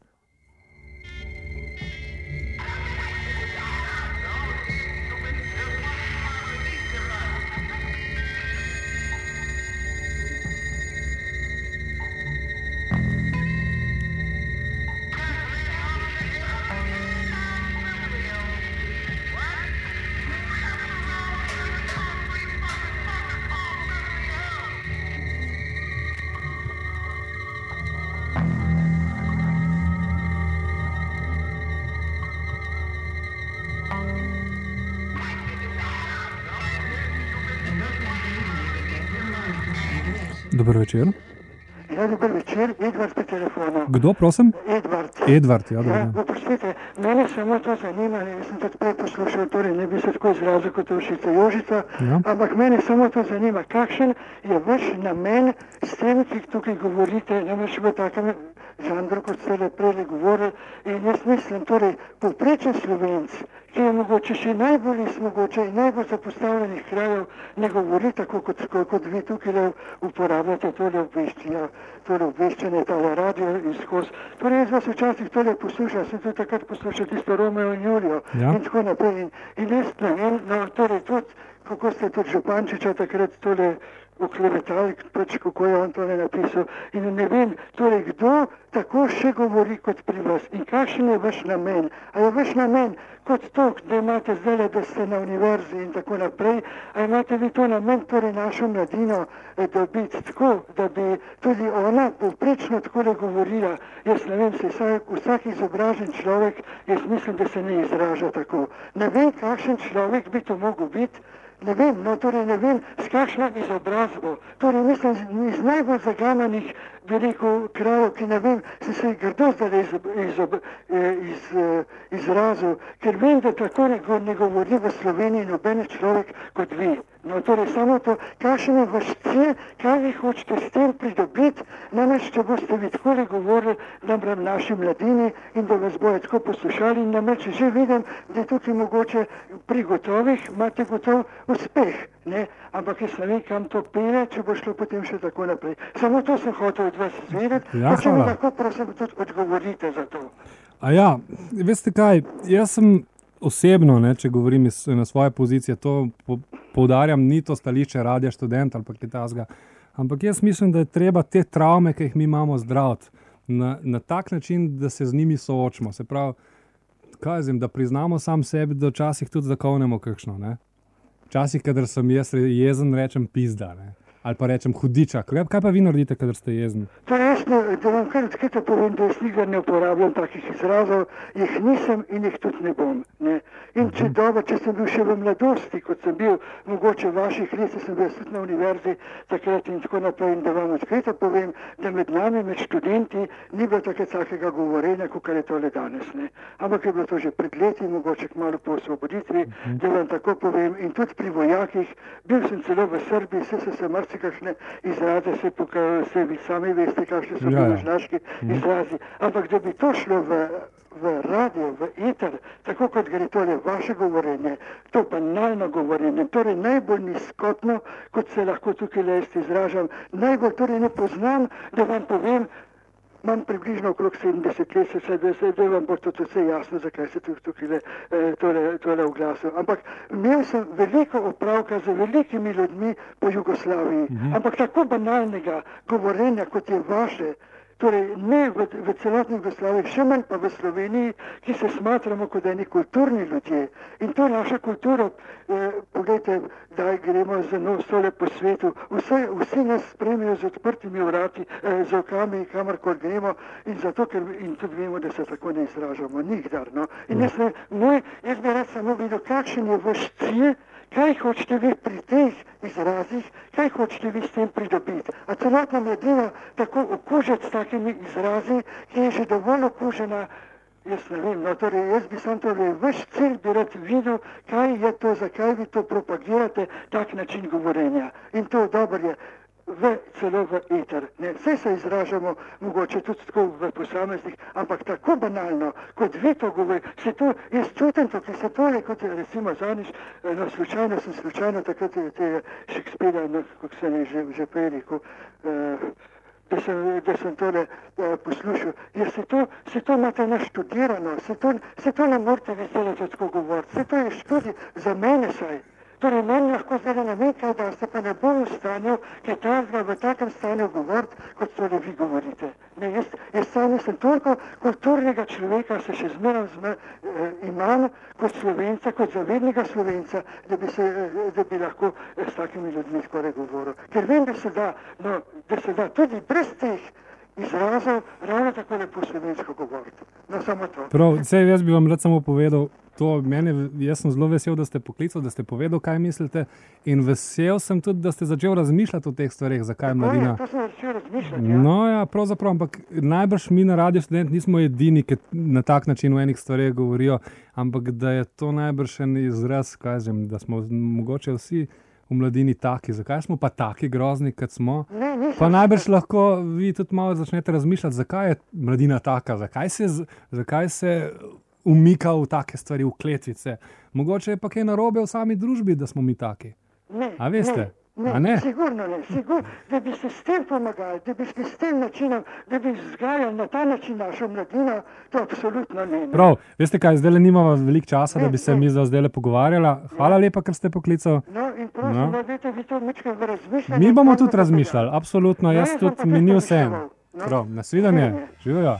Dober večer. Ja, dober večer, Edvard pri telefonu. Kdo, prosim? Edvard, ja, dobro. Ja, oprostite, mene samo to zanima, jaz sem tudi prej poslušal, torej ne bi se tako izrazil kot Ušica Jožica, Ja. ampak mene samo to zanima, kakšen je vaš namen s tem, ki tukaj govorite, namreč v takem žanru, kot ste prej govorili, in jaz mislim, torej, povprečen Slovenc, ki je mogoče še najbolj izmogoče in najbolj zapostavljenih krajev, ne govori tako, kot vi tukaj uporabljate tole obveščanje, tole radio in skozi. Torej, jaz vas včasih tole poslušam, sem tudi takrat poslušal tisto Romeo in Julijo in tako naprej. In jaz ne vem, no, torej tudi, kako ste tudi Župančiča takrat tole oklevetali, pač kako je on tole napisal. In ne vem, torej, kdo tako še govori kot pri vas in kakšen je vaš namen. A je vaš namen kot to, da imate zdaj, da ste na univerzi in tako naprej, a imate vi to namen, torej našo mladino, da biti tako, da bi tudi ona povprečno takole govorila. Jaz ne vem, vsak izobražen človek, jaz mislim, da se ne izraža tako. Ne vem, kakšen človek bi to mogel biti. Ne vem, no torej ne vem, s kakšno izobrazbo. Torej mislim, iz najbolj zagananih, bi rekel, krajev, ki ne vem, sem se grdo zdaj izrazil, ker vem, da tako ne govori v Sloveniji noben človek kot vi. No torej samo to, kakšen je vaš cilj, kaj vi hočete s tem pridobiti, namreč, če boste vi takole govorili nam naši mladini in da vas bojo tako poslušali, namreč že vidim, da je tukaj mogoče pri gotovih, imate gotov uspeh, ne? Ampak jaz ne vem, kam to pele, če bo šlo potem še tako naprej. Samo to sem hotel od vas izvedeti, Ja, če mi hvala. lahko prosim tudi odgovorite za to. A ja, veste kaj, jaz sem osebno, ne, če govorim na svoje pozicije, to poudarjam, ni to stališče Radia Študent ali pa kaj takega, ampak jaz mislim, da je treba te travme, ki jih mi imamo, zdraviti na tak način, da se z njimi soočimo. Se pravi, kaj zim, da priznamo sam sebi, da včasih tudi zakovnemo kakšno, ne. Včasih, kadar sem jaz jezen, rečem pizda, ne. Ali pa rečem hudiča. Kaj pa vi naredite, kadar ste jezni? Torej jaz da vam kar odkrito povem, da jaz nikdar ne uporabljam takih izrazov, jih nisem in jih tudi ne bom. Ne. In če sem bil še v mladosti, kot sem bil, mogoče v vaših letih, sem bil tudi na univerzi takrat in tako naprej, in da vam odkrito povem, da med nami, med študenti, ni bilo takega govorenja, kot je tole danes. Ne. Ampak je bilo to že pred leti, mogoče kmalu po osvoboditvi, da vam tako povem, in tudi pri vojakih, bil sem celo v Srbiji, se marsikakšne izraze, se vi sami veste, kakšne so božnaški izrazi, ampak da bi to šlo v radio, v eter, tako kot gre tole vaše govorenje, to banalno govorenje, torej najbolj nizkotno, kot se lahko tukaj jaz izražam, najbolj torej ne poznam, da vam povem, imam približno okrog 70 let, zdaj vam bo to vse jasno, zakaj se tukaj tole oglasil. Ampak imel sem veliko opravka z velikimi ljudmi po Jugoslaviji, ampak tako banalnega govorenja, kot je vaše, torej ne v celotni Jugoslaviji, še manj pa v Sloveniji, ki se smatramo kot eni kulturni ljudje. In to naša kultura, pogledajte, da gremo z stole po svetu, vsi nas spremijo z odprtimi vrati, z rokami, kamorkoli gremo, in zato, ker in tudi vemo, da se tako ne izražamo, nikdar. No. In jaz bi rad samo videl, kakšen je vaš cilj, kaj hočete vi pri teh izrazih, kaj hočete vi s tem pridobiti. A celotna mladina tako okužiti s takimi izrazi, ki je že dovolj okužena, jaz ne vem, no torej jaz bi sam torej vaš cilj bi rad videl, kaj je to, zakaj vi to propagirate, tak način govorenja. In to dobro je. celo v eter. Vse se izražamo mogoče tudi tako v posameznih, ampak tako banalno, kot vi to govorite, jaz čutim tukaj se tole, kot je recimo zadnjič, slučajno takrat tega Šekspira, kako sem že prej rekel, da sem tole poslušal. Se to imate naštudirano, se to ne morate veseliti tako govoriti, se to je študij za mene saj. Torej, meni lahko zdaj ne vem kaj, da se pa ne bom v stanju, kaj ta v takem stanju govoriti, kot tole vi govorite. Jaz sam sem toliko kulturnega človeka, se še zmeraj imam kot Slovenca, kot zavednega Slovenca, da bi lahko s takimi ljudmi skoraj govoril. Ker vem, da se da tudi brez teh izrazov ravno tako lepo slovensko govoriti. No, samo to. Prav, jaz bi vam rad samo povedal, jaz sem zelo vesel, da ste poklicali, da ste povedal, kaj mislite, in vesel sem tudi, da ste začel razmišljati o teh stvareh, zakaj je mladina. To sem začel razmišljati, ja. No ja, pravzaprav, ampak najbrž mi na Radio Študent nismo edini, ki na tak način v enih stvareh govorijo, ampak da je to najbrž en izraz, da smo mogoče vsi v mladini taki. Zakaj smo pa taki grozni, kot smo? Pa najbrž lahko vi tudi malo začnete razmišljati, zakaj je mladina taka, zakaj se umika v take stvari, v kletvice. Mogoče je pa kaj narobe v sami družbi, da smo mi taki. A veste? Sigurno ne. Da bi se s tem pomagali, da bi se s tem načinom, da bi vzgajali na ta način našo mladino, to absolutno ne. Prav, veste kaj, zdaj nimamo veliko časa, da bi se mi zdaj pogvarjala. Hvala lepa, ker ste poklicali. No in prosim, da vi to mičkaj razmišljali. Mi bomo tudi razmišljali, absolutno, jaz tudi, mi ni vsem. Prav, nasvidenje, živijo.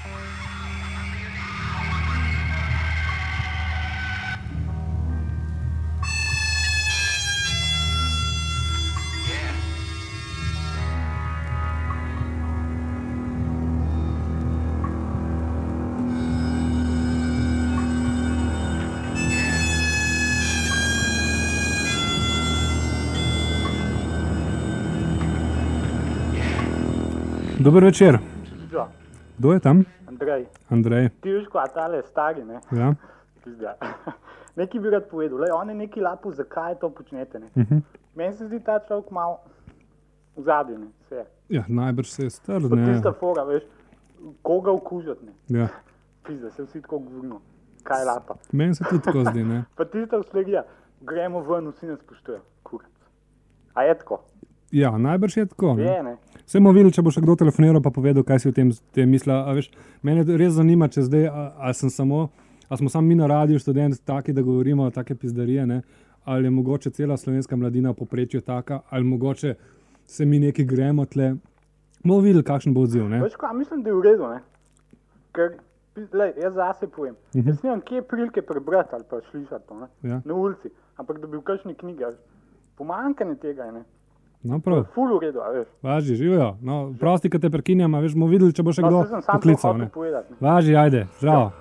Dober večer. Kdo je tam? Andrej. Ti veš, kaj tale stari, ne? Ja. Nekaj bi rad povedal, on je nekaj lapo, zakaj to počnete, ne? Meni se zdi ta človek malo v zadnji, ne, vse. Ja, najbrž se je strd, ne. Pa tista fora, veš, koga okužati, ne. Ja. Pizda, se vsi tako govorimo, kaj je lapa. Meni se tudi tako zdi, ne. Pa tista vslegija, gremo ven, vsi nas spoštujejo, kurac. A je tako? Ja, najbrž je tako. Je, ne. Vse bomo videli, če bo še kdo telefoniral pa povedal, kaj si o tem misli. Mene res zanima, če zdaj, ali smo samo mi na Radio Študent taki, da govorimo take pizdarije, ne? Ali je mogoče cela slovenska mladina v povprečju taka, ali mogoče se mi neki gremo tle. Bomo videli, kakšen bo odziv, ne? Veš kaj, mislim, da je v redu, ne? Ker, jaz zase povem, jaz nimam kje prilike prebrati ali pa slišati to, ne? Ja. Na ulici, ampak da bi v kakšni knjigi, pomanjkanje tega, ne? No, prav. Ful v redu, a veš. Važi, živijo. No, prosti, kad te prekinjam, a veš, bomo videli, če bo še kdo poklical, ne. Važi, ajde, zdravo.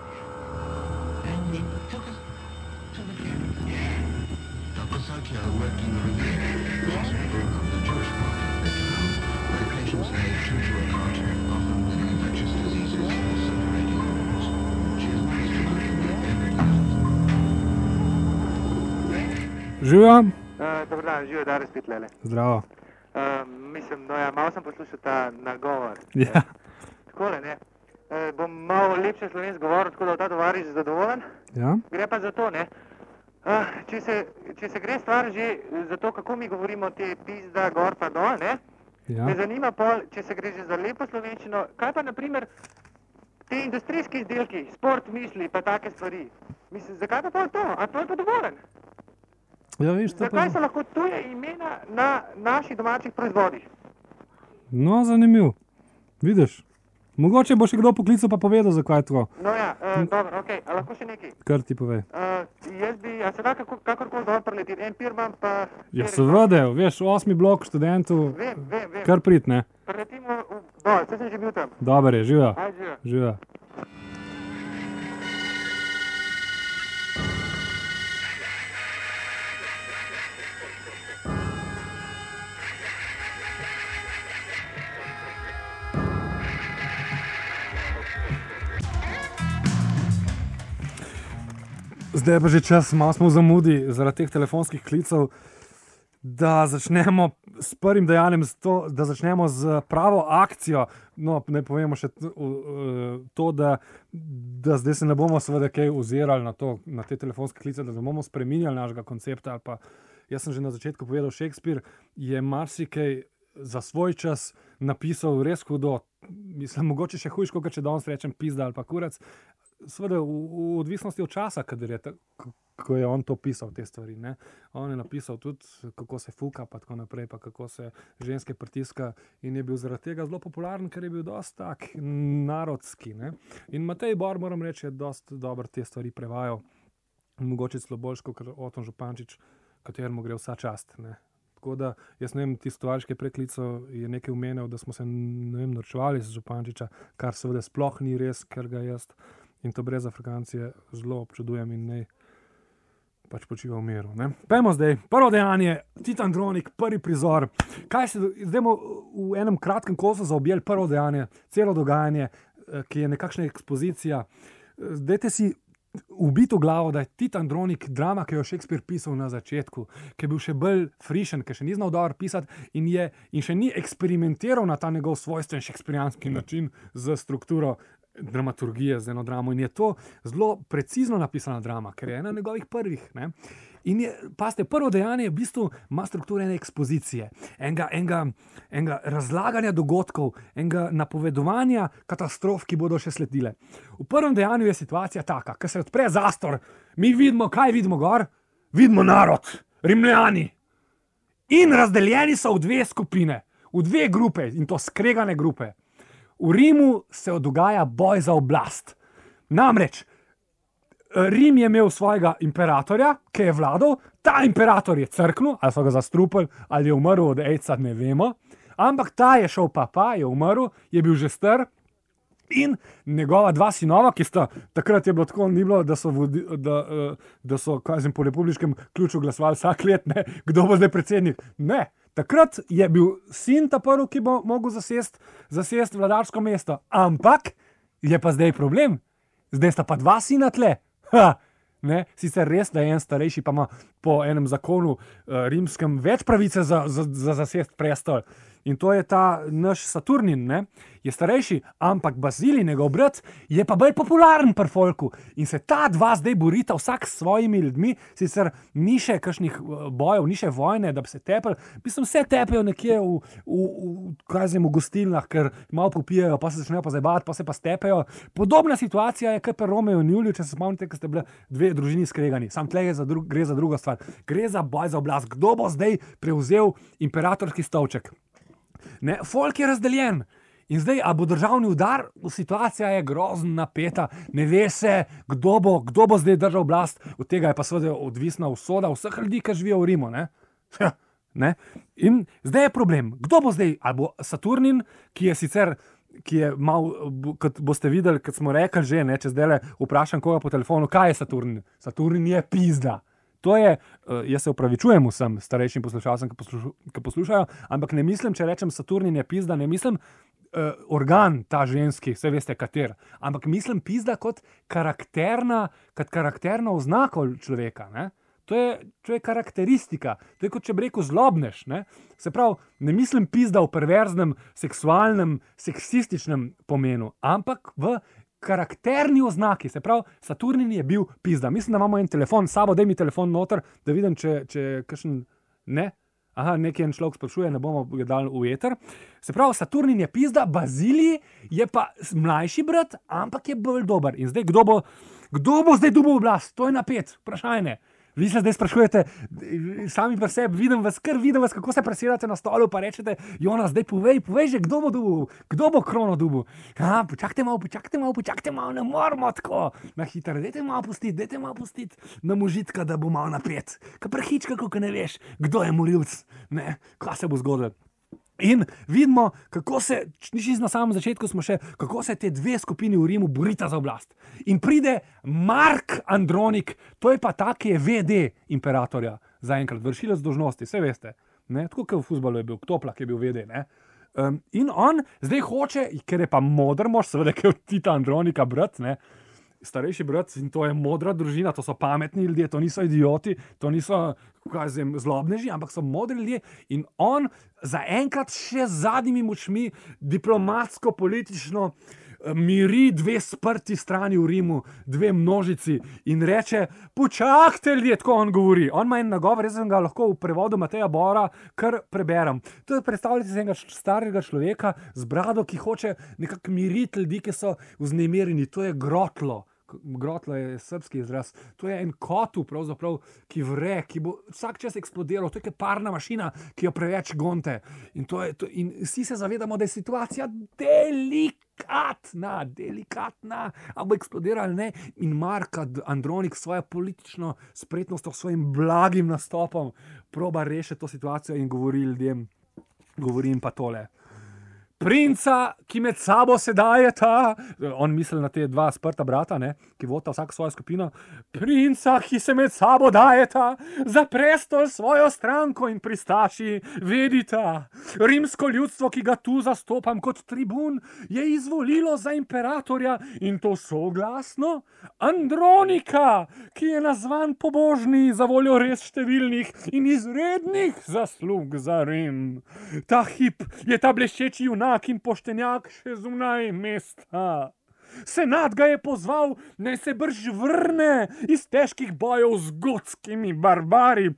Živijo. Dobar dan, živijo, Dare spet lele. Zdravo. Mislim, no ja, malo sem poslušal ta nagovor. Ja. Takole, ne. Bom malo lepše slovensko govoril, tako da ta tovariš zadovoljen. Ja. Gre pa za to, ne. Če se gre stvar že za to, kako mi govorimo te pizda, gor pa dol, ne. Ja. Me zanima pol, če se gre že za lepo slovenščino, kaj pa naprimer te industrijski izdelki, sport misli pa take stvari. Mislim, zakaj pa to? A to je pa dovoljen? Ja, veš, zakaj so lahko tuje imena na naših domačih proizvodih? No, zanimiv. Vidiš? Mogoče bo še kdo poklical pa povedal, zakaj je to. No ja, dobro, okej. A lahko še nekaj? Kar ti povej. Jaz bi, a se da kakorkoli dol preletiti, en pir imam pa... Ja, seveda, veš, 8. blok študentov. Vem. Kar prit, ne? Preletimo dol, vse sem že bil tam. Dobar je, živijo. Ajde, živijo. Zdaj je pa že čas, malo smo v zamudi zaradi teh telefonskih klicev, da začnemo s prvim dejanjem, da začnemo z pravo akcijo. No, ne povemo še to, da zdaj se ne bomo seveda kaj ozirali na te telefonske klice, da ne bomo spreminjali našega koncepta. Ali pa, jaz sem že na začetku povedal, Shakespeare je marsikaj za svoj čas napisal res hudo. Mislim, mogoče še hujš, kot če danes rečem pizda ali pa kurac. Seveda v odvisnosti od časa, ko je on to pisal, te stvari. Ne? On je napisal tudi, kako se fuka, pa tako naprej, pa kako se ženske pritiska in je bil zaradi tega zelo popularen, ker je bil dosti tak narodski. Ne? In Matej Bor, moram reči, je dosti dobro te stvari prevajal. Mogoče celo boljš, kot Oton Župančič, kateremu gre vsa čast. Ne? Tako da, jaz ne vem, tisto tovariške preklico je nekaj omenil, da smo se, norčevali z Župančiča, kar seveda sploh ni res, ker ga jaz in to brez Afrikancije zelo občudujem in ne pač počiva v miru. Pejmo zdaj, prvo dejanje, Tit Andronik, prvi prizor. Zdaj bomo v enem kratkem kosu zaobjeli prvo dejanje, celo dogajanje, ki je nekakšna ekspozicija. Dajte si ubiti v glavo, da je Tit Andronik drama, ki jo Shakespeare pisal na začetku, ki je bil še bolj frišen, ki še ni znal dobro pisati in še ni eksperimentiral na ta njegov svojstven šekspirijanski način z strukturo dramaturgije, z eno dramo. In je to zelo precizno napisana drama, ker je ena njegovih prvih. Ne? In pazite, prvo dejanje v bistvu ima strukturo ene ekspozicije, enega razlaganja dogodkov, enega napovedovanja katastrof, ki bodo še sledile. V prvem dejanju je situacija taka, ko se odpre zastor, mi vidimo, kaj vidimo gor? Vidimo narod, Rimljani. In razdeljeni so v dve skupine, v dve grupe, in to skregane grupe. V Rimu se dogaja boj za oblast. Namreč, Rim je imel svojega imperatorja, ki je vladal, ta imperator je crknil, ali so ga zastrupili, ali je umrl od AIDS-a, ne vemo, ampak ta je šel je umrl, je bil že star in njegova dva sinova, ki sta, takrat je bilo tako, ni bilo, da so po republiškem ključu glasovali vsak let, ne, kdo bo zdaj predsednik. Ne. Takrat je bil sin ta prvi, ki bo mogel zasesti vladarsko mesto. Ampak je pa zdaj problem. Zdaj sta pa dva sina tle. Sicer res, da je en starejši, pa ima po enem zakonu rimskem več pravice za zasesti prestol. In to je ta naš Saturnin, ne? Je starejši, ampak Bazilij, njegov brat, je pa bolj popularen pri folku. In se ta dva zdaj borita vsak s svojimi ljudmi, sicer ni še kakšnih bojev, ni še vojne, da bi se tepeli. Mislim, vse tepejo nekje v gostilnah, ker malo popijajo, pa se začnejo pa zabavati, pa se pa stepejo. Podobna situacija je kot pri Romeu in Juliju, če se spomnite, ko ste bile dve družini skregani. Sam tle gre za drugo stvar. Gre za boj za oblast. Kdo bo zdaj prevzel imperatorski stolček? Ne, folk je razdeljen. In zdaj, a bo državni udar, situacija je grozno napeta, ne ve se, kdo bo zdaj držal oblast, od tega je pa seveda odvisna usoda vseh ljudi, ki živijo v Rimu. Ne? In zdaj je problem, kdo bo zdaj, ali bo Saturnin, ki je mal, kot boste videli, kot smo rekli že, ne, če zdaj vprašam koga po telefonu, kaj je Saturnin? Saturnin je pizda. To je, jaz se opravičujem vsem starejšim poslušalcem, ki poslušajo, ampak ne mislim, če rečem Saturnin je pizda, ne mislim organ ta ženski, vse veste kater, ampak mislim pizda kot karakterna oznako človeka. Ne? To je karakteristika, to je kot če bi rekel zlobnež. Ne? Se pravi, ne mislim pizda v perverznem, seksualnem, seksističnem pomenu, ampak v karakterni oznaki, se pravi, Saturnin je bil pizda. Mislim, da imamo en telefon, sabo, daj mi telefon noter, da vidim, če kakšen ne. Aha, nekaj en človek sprašuje, ne bomo ga dali v eter. Se pravi, Saturnin je pizda, Bazilij je pa mlajši brat, ampak je bolj dober. In zdaj, kdo bo zdaj dobil oblast? To je napet, vprašanje. Vi se zdaj sprašujete, sami pri sebi, vidim vas, kako se presedate na stolu, pa rečete, Jonas, zdaj povej že, kdo bo dobil, kdo bo krono dobil. Počakajte malo, ne moramo tako, na hitro, dajte malo pustiti na možitka, da bo malo napet. Kaj prehička, kako ne veš, kdo je morilc, ne, kaj se bo zgodilo. In vidimo, kako se, na samem začetku smo še, kako se te dve skupini v Rimu borita za oblast. In pride Mark Andronik, to je pa ta, ki je VD imperatorja, zaenkrat vršilec dolžnosti, vse veste. Ne? Tako kot v fuzbalu je bil, Toplak je bil VD. Ne? In on zdaj hoče, ker je pa moder mož, seveda, ker je Tita Andronika brat, ne? starejši brat in to je modra družina, to so pametni ljudje, to niso idioti, to niso zlobneži, ampak so modri ljudje in on zaenkrat še z zadnjimi močmi diplomatsko, politično miri dve sprti strani v Rimu, dve množici in reče, počakajte ljudje, tako on govori. On ima en nagovor, jaz sem ga lahko v prevodu Mateja Bora kar preberem. To je predstavljati se enega starega človeka z brado, ki hoče nekako miriti ljudi, ki so vznemirjeni. To je grotlo. Grotlo je srbski izraz. To je en kotu, pravzaprav, ki vre, ki bo vsak čas eksplodiral. To je kot parna mašina, ki jo preveč gonte. In vsi se zavedamo, da je situacija delikatna, a bo eksplodira ali ne. In Mark Andronik s svojo politično spretnostjo, svojim blagim nastopom proba rešiti to situacijo in govori ljudem, govorim pa tole. Princa, ki med sabo se dajeta, on misli na te dva sprta brata, ne, ki vota vsako svojo skupino. Princa, ki se med sabo dajeta, za prestol svojo stranko in pristaši, vedita, rimsko ljudstvo, ki ga tu zastopam kot tribun, je izvolilo za imperatorja in to soglasno Andronika, ki je nazvan pobožni za voljo res številnih in izrednih zaslug za Rim. Ta hip je ta bleščeči junak in poštenjak še zunaj mesta. Senat ga je pozval, naj se brž vrne iz težkih bojev z gotskimi barbari,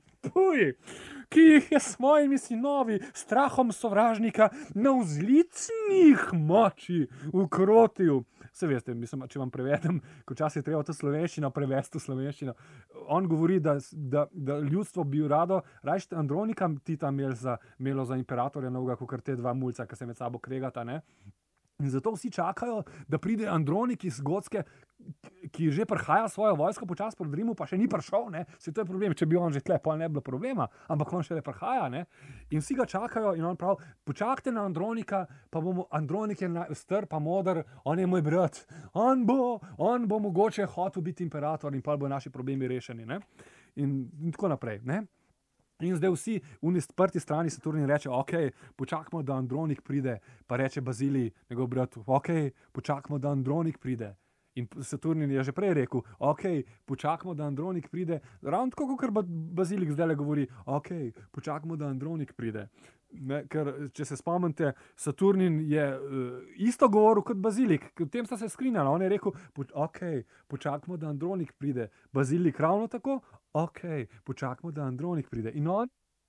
ki jih je s svojimi sinovi, strahom sovražnika, na vzlicnih moči ukrotil. Se veste, mislim, če vam prevedem, ko čas je treba to slovenščino prevesti v slovenščino. On govori, da ljudstvo bi rado rajšte Andronika Tita imelo za imperatorja novega, kot te dva mulca, ki se med sabo kregata, ne? In zato vsi čakajo, da pride Andronik iz Gotske, ki že prihaja svojo vojsko počasi proti Rimu, pa še ni prišel, ne? Se to je problem, če bi on že tle, pol ne bilo problema, ampak on še le prihaja, ne? In vsi ga čakajo in on pravi, počakajte na Andronika, pa bomo, Andronik je star pa moder, on je moj brat, on bo mogoče hotel biti imperator in pa bo naši problemi rešeni, ne? In tako naprej, ne? In zdaj vsi v sprti strani Saturnin reče, počakajmo, da Andronik pride, pa reče Bazilij, njegov brat, počakajmo, da Andronik pride. In Saturnin je že prej rekel, počakajmo, da Andronik pride, ravno tako, kot Bazilij zdaj govori, počakajmo, da Andronik pride. Ne, ker, če se spomnite, Saturnin je isto govoril kot Bazilik, v tem sta se skrinjala, on je rekel, počakajmo, da Andronik pride, Bazilik ravno tako, počakajmo, da Andronik pride. In on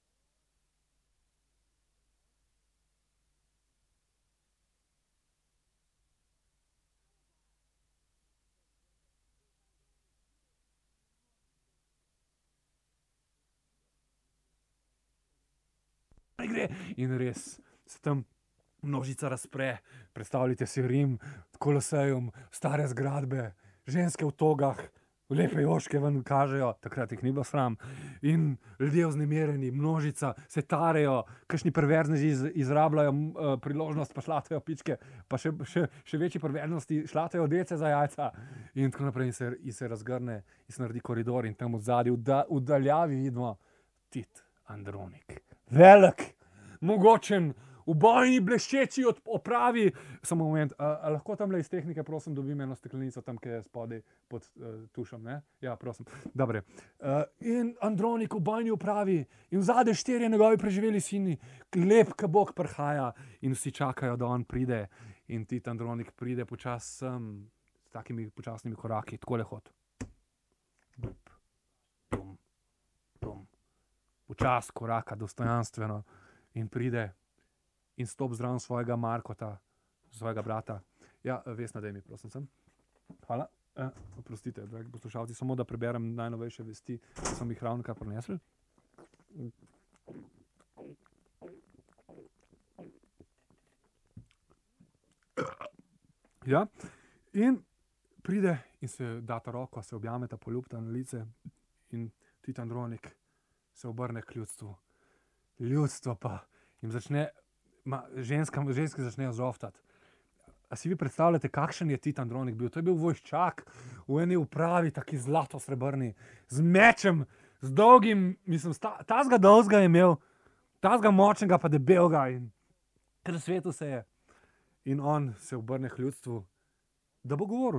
gre in res se tam množica razpre. Predstavljajte si Rim, Koloseum, stare zgradbe, ženske v togah, lepe joške ven kažejo, takrat jih ni bilo sram. In ljudje vznemirjeni, množica, se tarejo, kakšni perverzneži izrabljajo priložnost, pa šlatajo pičke, pa še večji perverznosti šlatajo dece za jajca. In tako naprej in se razgrne in se naredi koridor in tam v zadnji, v daljavi vidimo Tit Andronik. Velik, mogočen, v bojni bleščeči opravi. Samo moment, lahko tamle iz tehnike, prosim, dobim eno steklenico tam, ki je spodaj pod tušem, ne? Ja, prosim. Dobre. In Andronik v bojni opravi in vzadej 4 njegovi preživeli sini, lep kabok prihaja in vsi čakajo, da on pride. In Tit Andronik pride počas sem, s takimi počasnimi koraki, takole hod. Počas koraka, dostojanstveno in pride in stop zraven svojega Markota, svojega brata. Ja, Vesna, daj mi, prosim sem. Hvala. Oprostite, dragi poslušalci, samo da preberem najnovejše vesti, ki sem jih ravnokar prinesel. Ja, in pride in se data roko, se objameta, poljubita na lice in Tit Andronik se obrne k ljudstvu. Ljudstvo pa jim začne, ženske začnejo zoftati. A si vi predstavljate, kakšen je Tit Andronik bil? To je bil vojščak v eni upravi, taki zlato-srebrni, z mečem, z dolgim, mislim, tazga dolgega je imel, tazga močnega pa debelga in kar svetu se je. In on se obrne k ljudstvu, da bo govoril, ne?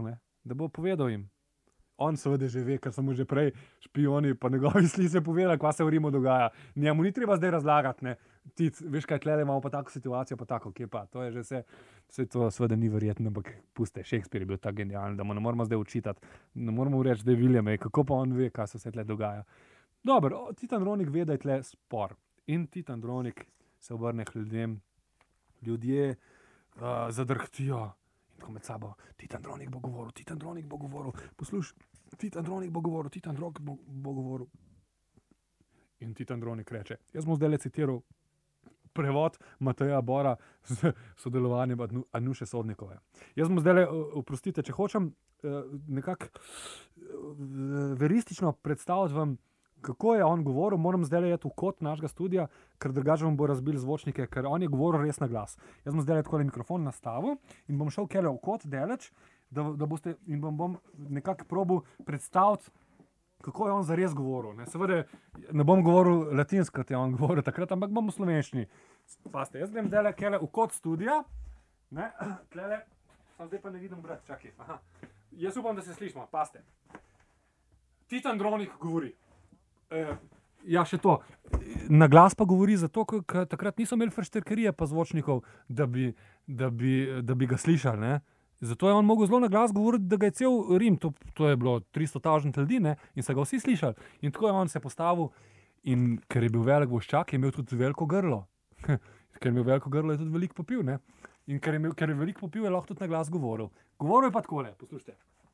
da bo povedal jim. On seveda že ve, ker so mu že prej špioni pa njegovi slice povedali, kaj se v Rimu dogaja. Njemu ni treba zdaj razlagati, ne. Tic, veš kaj, tlele imamo pa tako situacijo, pa tako, kje pa. To je že vse to seveda ni verjetno, ampak puste, Shakespeare je bil tako genijalen, da mu ne moramo zdaj učitati. Ne moramo reči, da je William, kako pa on ve, kaj se vse tle dogaja. Dobro, Tit Andronik ve, da je tle spor. In Tit Andronik se obrne k ljudem. Ljudje zadrhtijo. In tako med sabo, Tit Andronik bo govoril, poslušaj, Tit Andronik bo govoril, Tit Andronik bo govoril. In Tit Andronik reče, jaz bom zdaj citiral prevod Mateja Bora z sodelovanjem Anuše Sodnikove. Jaz bom zdaj, oprostite, če hočem nekako veristično predstaviti vam, kako je on govoril, moram zdaj jeti v kot našega studia, ker drugače vam bo razbil zvočnike, ker on je govoril res na glas. Jaz bom zdaj takole mikrofon nastavil in bom šel kele v kot deleč, da boste, in bom nekako probal predstaviti, kako je on zares govoril. Ne? Seveda ne bom govoril latinsko, kot je on govoril takrat, ampak bom v slovenščini. Paste, jaz grem zdaj kele v kot studia, ne, tlele, sam zdaj pa ne vidim brat, čakaj, aha. Jaz upam, da se slišimo, paste. Tit Andronik govori. Ja, še to. Na glas pa govori zato, ker takrat niso imeli fršterkerije pa zvočnikov, da bi ga slišali, ne. Zato je on mogel zelo na glas govoriti, da ga je cel Rim, to je bilo 300.000 ljudi, ne, in so ga vsi slišali. In tako je on se postavil in ker je bil velik voščak, je imel tudi veliko grlo. Ker je imel veliko grlo, je tudi veliko popil, ne. In ker je veliko popil, je lahko tudi na glas govoril. Govoril je pa takole, poslušajte.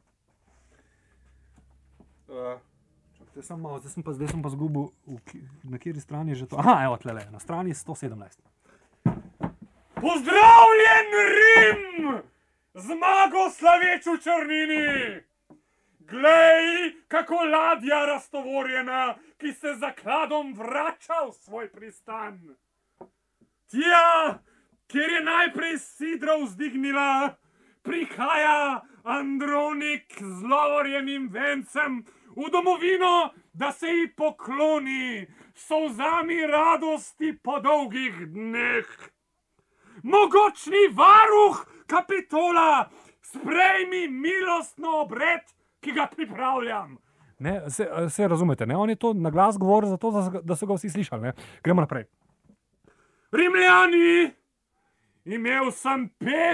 Zdaj sem pa zgubil, na kateri strani je že to. Aha, evo tlele, na strani 117. Pozdravljen Rim! Zmago slaveč v črnini! Glej, kako ladja raztovorjena, ki se zakladom vrača v svoj pristan. Tja, kjer je najprej sidra vzdignila, prihaja Andronik z lovorjenim vencem v domovino, da se ji pokloni solzami radosti po dolgih dneh. Mogočni varuh Kapitola, sprejmi milostno obred, ki ga pripravljam. Ne, se razumete, ne? On je to na glas govoril zato, da so ga vsi slišali, ne? Gremo naprej. Rimljani, imel sem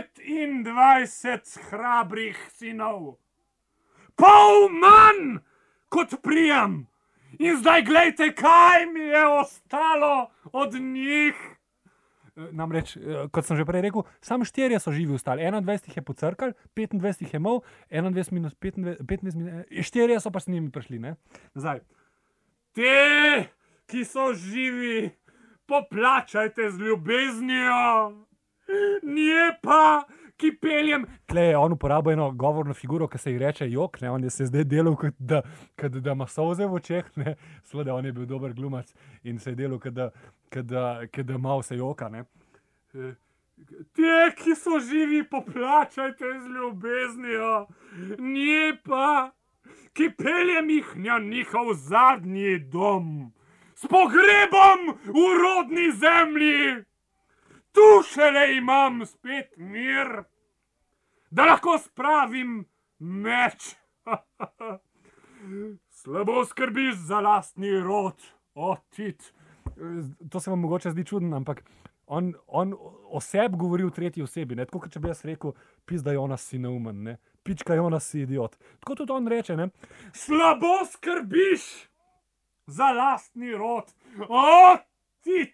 25 hrabrih sinov. Pol manj kot prijem. In zdaj glejte, kaj mi je ostalo od njih. Namreč, kot sem že prej rekel, samo 4 so živi ostali. 21 jih je pocrkal, 25 jih je imel, 21 minus 15 minus, 4 so pa s njimi prišli, ne? Nazaj. Te, ki so živi, poplačajte z ljubeznijo. Nje pa, ki peljem. Tle je on uporabil eno govorno figuro, ki se ji reče jok, ne? On je se zdaj delal, kot da ima solze v očeh, ne? Seveda, on je bil dober glumac in se je delal, kot da malo se joka, ne? Te, ki so živi, poplačajte z ljubeznijo. Nje pa, ki peljem jih na njihov zadnji dom. S pogrebom v rodni zemlji. Tu šele imam spet mir, da lahko spravim meč. Slabo skrbiš za lastni rod, o Tit. To se vam mogoče zdi čudno, ampak on o sebi govori v tretji osebi, ne? Tako, kot če bi jaz rekel, pizda Jonas si neumen, ne? Pička Jonas si idiot. Tako tudi on reče, ne? Slabo skrbiš za lastni rod, o Tit.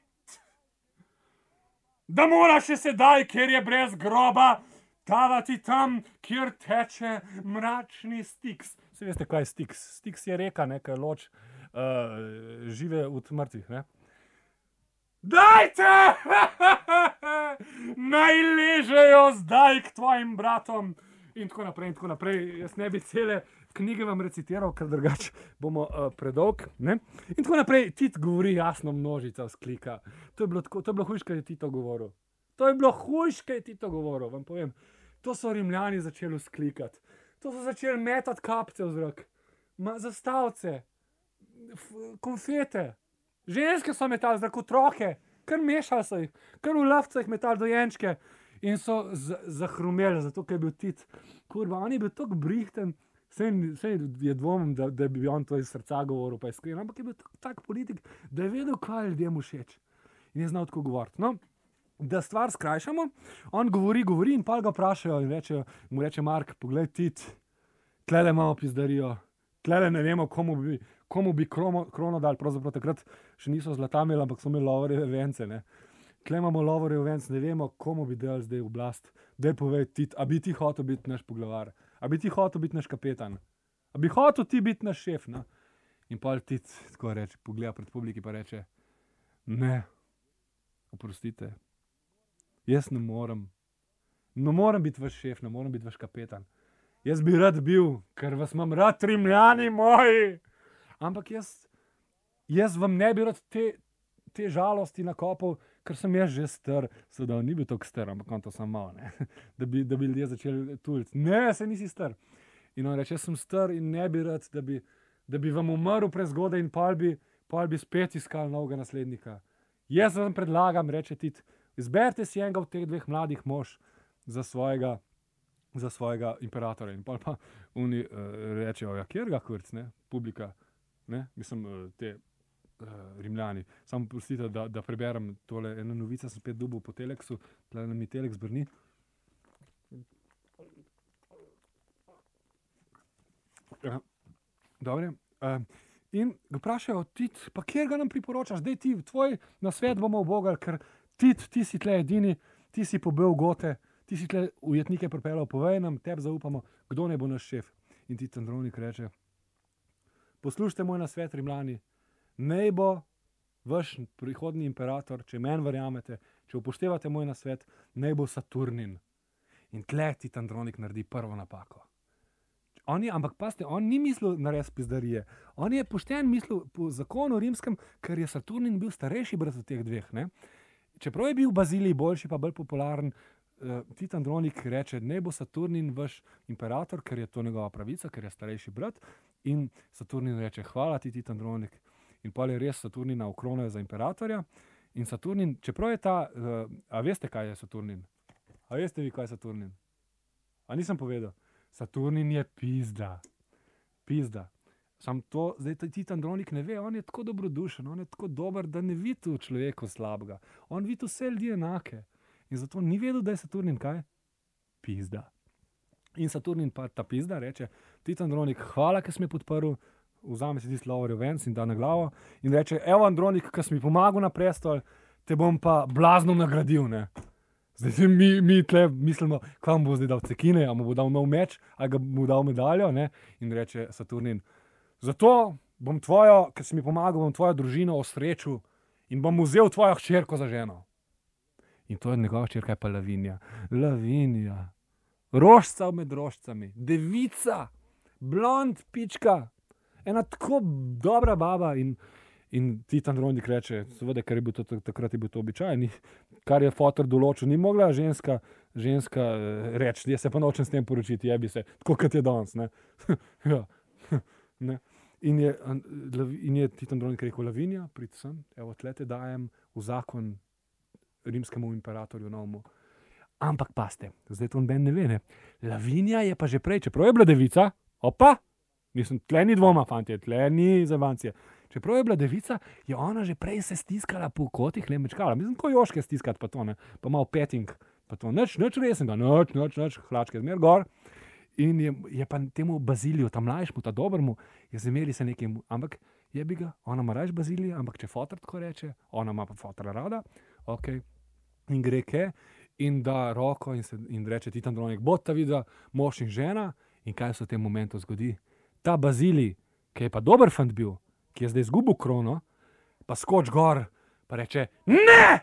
Da moraš še sedaj, ker je brez groba, tavati tam, kjer teče mračni Styx. Vsi veste, kaj je Styx? Styx je reka, ne, kaj loč žive od mrtvih, ne. Dajte! Naj ležejo zdaj k tvojim bratom. In tako naprej, in tako naprej. Jaz ne bi cele knjige vam recitiral, ker drugače bomo predolg, ne. In tako naprej, Tit govori jasno, množica vzklika. To je bilo hujš, kaj je Tito govoril. To je bilo hujš, kaj je Tito govoril, vam povem. To so Rimljani začeli vzklikati. To so začeli metati kapce v zrak. Zastavce, konfete. Ženske so metali zrak, otroke, kar mešali so jih, kar v lavce jih metali dojenčke. In so zahrumeli, zato ker je bil Tit. Kurva, on je bil tako brihten, sej je dvomim, da bi on to iz srca govoril, pa iskren, ampak je bil tak politik, da je vedel, kaj ljudem všeč. In je znal tako govoriti. No, da stvar skrajšamo, on govori in pa ga vprašajo in mu reče Mark, poglej Tit, tlele imamo pizdarijo, tlele ne vemo, komu bi krono dal, pravzaprav takrat še niso zlata imeli, ampak so imeli lovorjeve vence, ne. Tle imamo lovorjev venc, ne vemo, komu bi dal zdaj oblast. Daj povej Tit, a bi ti hotel biti naš poglavar, a bi ti hotel biti naš kapetan, a bi hotel ti biti naš šef, no. In pol Tit tako reče, pogleda pred publiki pa reče, ne, oprostite, jaz ne morem biti vaš šef, ne morem biti vaš kapetan. Jaz bi rad bil, ker vas imam rad, Rimljani moji. Ampak jaz vam ne bi rad te žalosti nakopal, ker sem jaz že star. Seveda on ni bil tako star, ampak on to sam malo, ne. Da bi ljudje začeli tuliti. Ne, se nisi star. In on reče, jaz sem star in ne bi rad, da bi vam umrl prezgodaj in pol bi spet iskal novega naslednika. Jaz vam predlagam, reče Tit, izberite si enega od teh dveh mladih mož za svojega imperatorja. In pol pa oni rečejo, ja, kjer ga kurc, ne, publika, ne, mislim, te Rimljani. Samo prostite, da preberem tole, ena novica sem spet dobil po teleksu, tle mi teleks brni. Dobre. In ga vprašajo, Tit, pa kjer ga nam priporočaš? Dej ti, tvoj nasvet bomo ubogali, ker Tit, ti si tle edini, ti si pobel gote, ti si tle ujetnike pripeljal, povej nam, tebi zaupamo, kdo ne bo naš šef. In Tit Andronik reče, poslušajte moj nasvet, Rimljani, naj bo vaš prihodni imperator, če meni verjamete, če upoštevate moj nasvet, naj bo Saturnin. In tle Tit Andronik naredi prvo napako. Ampak pazite, on ni mislil narediti pizdarije. On je pošten mislil po zakonu rimskem, ker je Saturnin bil starejši brat od teh dveh. Ne? Čeprav je bil Bazilij boljši pa bolj popularen, Tit Andronik reče, naj bo Saturnin vaš imperator, ker je to njegova pravica, ker je starejši brat. In Saturnin reče, hvala ti, Tit Andronik. In pol je res Saturnina okronil za imperatorja. In Saturnin, čeprav je ta, a veste, kaj je Saturnin? A veste vi, kaj je Saturnin? A nisem povedal? Saturnin je pizda. Pizda. Sam to, zdaj Tit Andronik ne ve, on je tako dobrodušen, on je tako dober, da ne vidi v človeku slabega. On vidi vse ljudi enake. In zato ni vedel, da je Saturnin kaj? Pizda. In Saturnin pa ta pizda reče, Tit Andronik, hvala, ker si me podprl, vzame si tisti lovorjev venc in da na glavo in reče, evo Andronik, ker si mi pomagal na prestol, te bom pa blazno nagradil, ne. Zdaj mi tle mislimo, kaj mu bo zdaj dal cekine, a mu bo dal nov meč, a ga mu dal medaljo, ne. In reče Saturnin, zato bom ker si mi pomagal, bom tvojo družino osrečil in bom vzel tvojo hčerko za ženo. In to je njegova hčerka, je pa Lavinija. Lavinija. Rožca med rožcami. Devica. Blond pička. Ena tako dobra baba. In Tit Andronik reče, seveda, ker je bil to, takrat je bil to običaj, kar je fotor določil, ni mogla ženska reči, jaz se pa nočem s tem poročiti, jebi se, tako kot je danes, ne. Ja. Ne. In je Tit Andronik rekel, Lavinija, pridi sem, evo, tle te dajem v zakon rimskemu imperatorju novemu. Ampak paste, zdaj to ben ne ve, ne. Lavinija je pa že prej, čeprav je bila devica, opa, mislim, tle ni dvoma, fantje, tle ni zavancije. Čeprav je bila devica, je ona že prej se stiskala po kotih, le mečkala. Mislim, ko joške stiskati pa to, ne, pa malo petting, pa to, nič resnega, nič, hlačke zmer gor. In je pa temu Baziliju, ta mlajšmu, ta dobrmu, je zameri se nekim, ampak jebi ga, ona ima rač Bazilija, ampak če fotor tako reče, ona ima pa fotora rada, okej. In gre ke, in da roko in reče Tit Andronik, bo ta videla mož in žena, in kaj se v tem momentu zgodi? Ta Bazilij, ki je pa dober fant bil, ki je zdaj izgubil krono, pa skoč gor, pa reče, ne!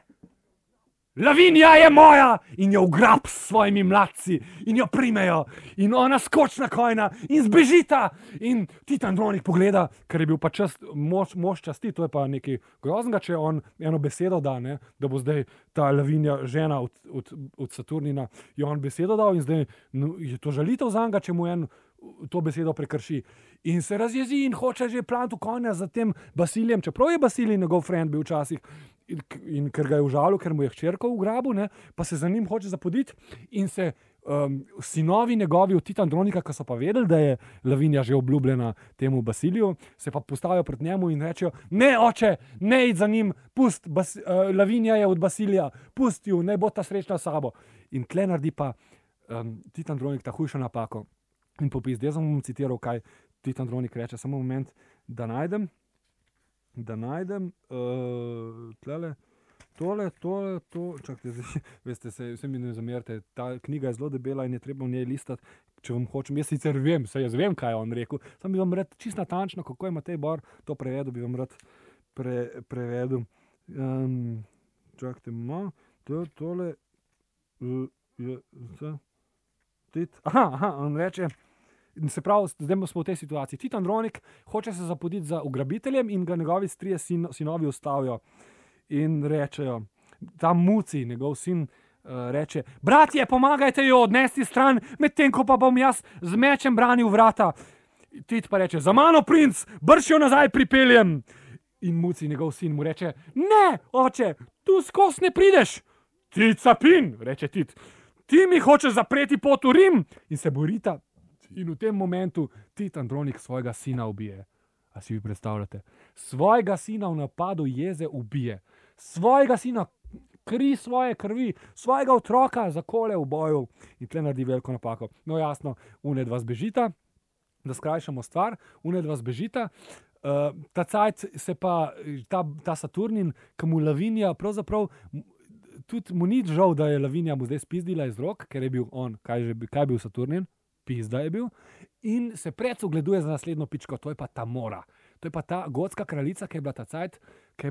Lavinija je moja! In jo ugrab s svojimi mladci in jo primejo in ona skočna kojna in zbežita. In Tit Andronik pogleda, ker je bil pa mož časti, to je pa nekaj groznega, če on eno besedo da, ne, da bo zdaj ta Lavinija žena od Saturnina, je on besedo dal in zdaj je to žalitev zanj, če mu en to besedo prekrši. In se razjezi in hoče že plantu konja za tem Basilijem, čeprav je Basilij njegov friend bil včasih, in ker ga je užalil, ker mu je hčerko ugrabil, ne, pa se za njim hoče zapoditi in se sinovi njegovi od Tita Andronika, ki so pa vedeli, da je Lavinija že obljubljena temu Basiliju, se pa postavijo pred njemu in rečejo: ne, oče, ne id za njim, pust, Lavinija je od Basilija, pusti ju, naj bo ta srečna s sabo. In tle naredi pa Tita Andronik ta hujšo napako. In popis, zdaj sem vam citiral, kaj Tita Andronik reče, samo moment, da najdem, tlele, to, čakajte, veste, vse mi ne zamerite, ta knjiga je zelo debela in je treba v njej listati, če vam hočem, jaz sicer vem, jaz vem, kaj je on rekel, sam bi vam rad čisto natančno, kako je Matej Bor to prevedel, bi vam rad prevedel. Čakajte, tole, on reče, se pravi, zdaj smo v tej situaciji. Tita Andronik hoče se zapoditi za ugrabiteljem in ga njegovi trije sinovi ustavijo. In rečejo, ta Muci, njegov sin, reče: bratje, pomagajte jo odnesti stran, medtem ko pa bom jaz z mečem branil vrata. Tit pa reče: za mano, princ, brž jo nazaj pripeljem. In Muci, njegov sin, mu reče: ne, oče, tu skos ne prideš. Tit sapin, reče Tit, ti mi hočeš zapreti pot v Rim. In se borita. In v tem momentu Tit Andronik svojega sina ubije. A si vi predstavljate? Svojega sina v napadu jeze ubije. Svojega sina, kri svoje krvi, svojega otroka zakole v boju in tle naredi veliko napako. No jasno, une dva zbežita, da skrajšamo stvar, une dva zbežita, ta cajt se pa, ta Saturnin, ki mu Lavinija, pravzaprav tudi mu ni žal, da je Lavinija mu zdaj spizdila iz rok, ker je bil on, kaj je bil Saturnin? Pizda je bil, in se predsogleduje za naslednjo pičko, to je pa Tamora. To je pa ta gotska kraljica, ki je bila ta cajt, ki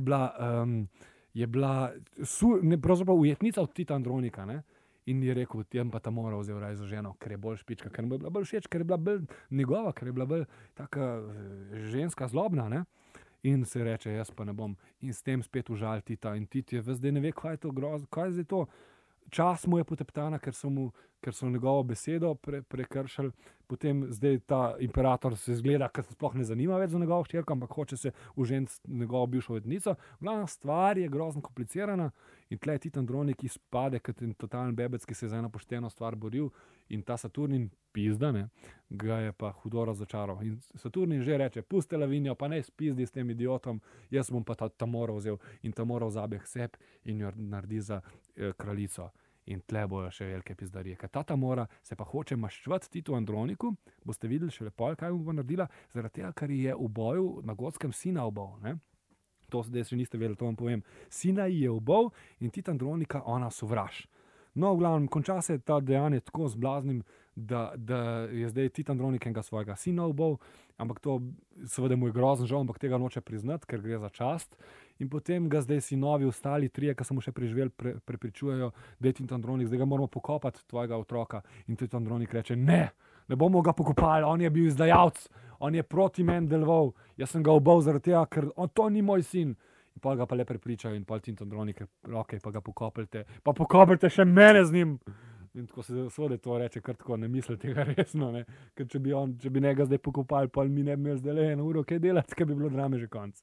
je bila pravzaprav ujetnica od Tita Andronika, ne? In je rekel, jem pa Tamora vzel raj za ženo, ker je bolj špička, ker mu je bila bolj všeč, ker je bila bolj njegova, ker je bila bolj taka ženska zlobna, ne? In se reče, jaz pa ne bom. In s tem spet užal Tita. In Tit je zdaj ne ve, kaj je to grozno, kaj je zdaj to. Čas mu je poteptana, ker so njegovo besedo prekršili. Potem zdaj ta imperator se zgleda, ker se sploh ne zanima več za njegovo hčerko, ampak hoče se uženiti njegovo bivšo ujetnico. Glavna stvar je grozno komplicirana in tle Tit Andronik izpade kot en totalen bebec, ki se je za eno pošteno stvar boril, in ta Saturnin pizda, ne, ga je pa hudo razočaral. In Saturnin že reče: pusti Lavinijo, pa ne spizdi s tem idiotom, jaz bom pa Tamoro vzel. In Tamoro vzabe k sebi in jo naredi za kraljico. In tle bojo še velike pizdarije. Ker ta Tamora se pa hoče maščevati Titu Androniku, boste videli še lepo, kaj bo naredila, zaradi tega, ker je v boju na Gotskem sina ubal, ne? To zdaj še niste vedeli, to vam povem. Sina ji je ubal in Tit Andronika ona sovraž. No, v glavnem, konča se ta dejanje tako zblaznim, da je zdaj Tit Andronik enega svojega sina ubal, ampak to seveda mu je grozno žal, ampak tega noče priznati, ker gre za čast. In potem ga zdaj sinovi ostali trije, ki so mu še preživeli, prepričujejo, da je Tit Andronik, zdaj ga moramo pokopati, tvojega otroka. In Tit Andronik reče: ne bomo ga pokopali, on je bil izdajalec, on je proti meni deloval, jaz sem ga ubal zaradi tega, ker to ni moj sin. In pa ga pa le prepričajo in pa Tit Andronik, ok, pa ga pokopljte še mene z njim. In tako se seveda to reče, kar tako ne misli tega resno, ne? Ker če bi njega zdaj pokopali, pa mi ne bi imeli zdaj le eno uro kaj delati, ker bi bilo drame že konc.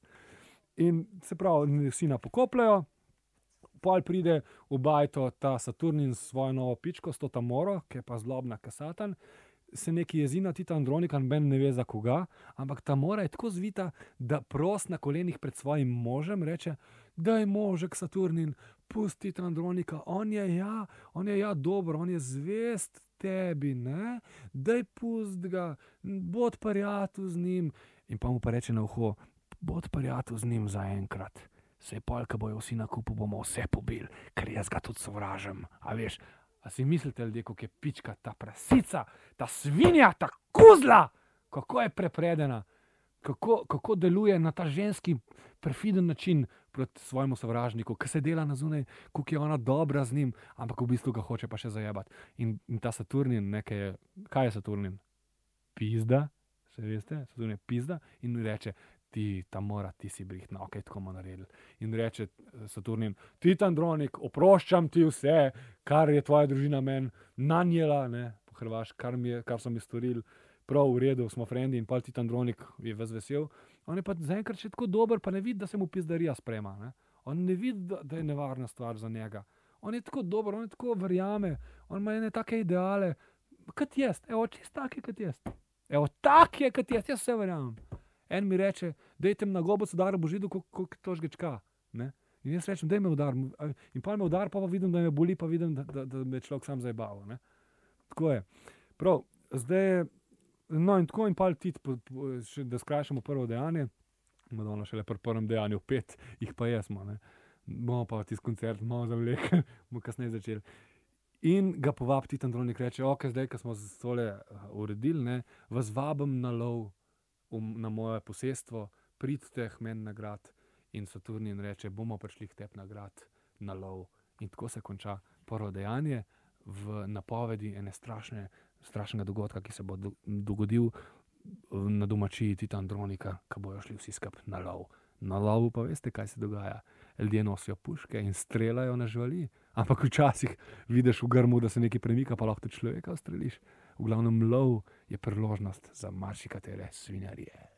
In se pravi, sina pokopljajo, pol pride v bajto ta Saturnin s svojo novo pičko, s to Tamoro, ki je pa zlobna kot Satan, se neki jezi na Tita Andronika, noben ne ve za koga, ampak Tamora je tako zvita, da prost na kolenih pred svojim možem reče: daj možek Saturnin, pusti Tita Andronika, on je ja dober, on je zvest tebi, ne? Daj pust ga, bod prijatelj z njim. In pa mu pa reče na uho: bod prijatelj z njim za enkrat. Sej pol, ko bojo vsi na kupu, bomo vse pobili, ker jaz ga tudi sovražim. A veš, a si mislite, ljudje, kako je pička ta prasica, ta svinja, ta kuzla, kako je prepredena, kako deluje na ta ženski perfiden način proti svojemu sovražniku, ki se dela na zunaj, kako je ona dobra z njim, ampak v bistvu ga hoče pa še zajebati. In ta Saturnin, kaj je Saturnin? Pizda, se veste, Saturnin je pizda in reče: ti, Tamora, ti si brihtna, ok, tako bomo naredili. In reče Saturnin: Tit Andronik, oproščam ti vse, kar je tvoja družina meni nanjela, ne, po hrvaško, kar so mi storili, prav v redu, smo frendi in pol Tit Andronik je ves vesel. On je pa zaenkrat še tako dober, pa ne vidi, da se mu pizdarija sprema. Ne? On ne vidi, da je nevarna stvar za njega. On je tako dober, on je tako verjame, on ima ene take ideale, kot jaz, evo, čist taki kot jaz. Evo, tak je kot jaz vse verjamem. En mi reče, dajte mi na gobec udar Božidu, kot to žgečka. Ne? In jaz rečem, daj me udar. In pa me udar, pa vidim, da me boli, pa vidim, da me človek sam zajebaval. Ne? Tako je. Prav, zdaj je, no in tako in pa Tit, da skrajšamo prvo dejanje, Madonna šele pri prvem dejanju 5, jih pa jesmo. Ne? Bomo pa tisti koncert malo zavlekli, bomo kasneje začeli. In ga povabi Tit Andronik, reče, ok, zdaj, ko smo tole uredili, ne, vas vabim na lov na moje posestvo, pridite k meni na grad. In Saturnin reče, bomo prišli k tebi na grad na lov. In tako se konča prvo dejanje v napovedi ene strašnega dogodka, ki se bo dogodil na domačiji Tita Andronika, ko bojo šli vsi skupaj na lov. Na lovu pa veste, kaj se dogaja. Ljudje nosijo puške in streljajo na živali. Ampak včasih vidiš v grmu, da se nekaj premika, pa lahko človeka ustreliš. V glavnem lov je priložnost za marsikatere svinjarije.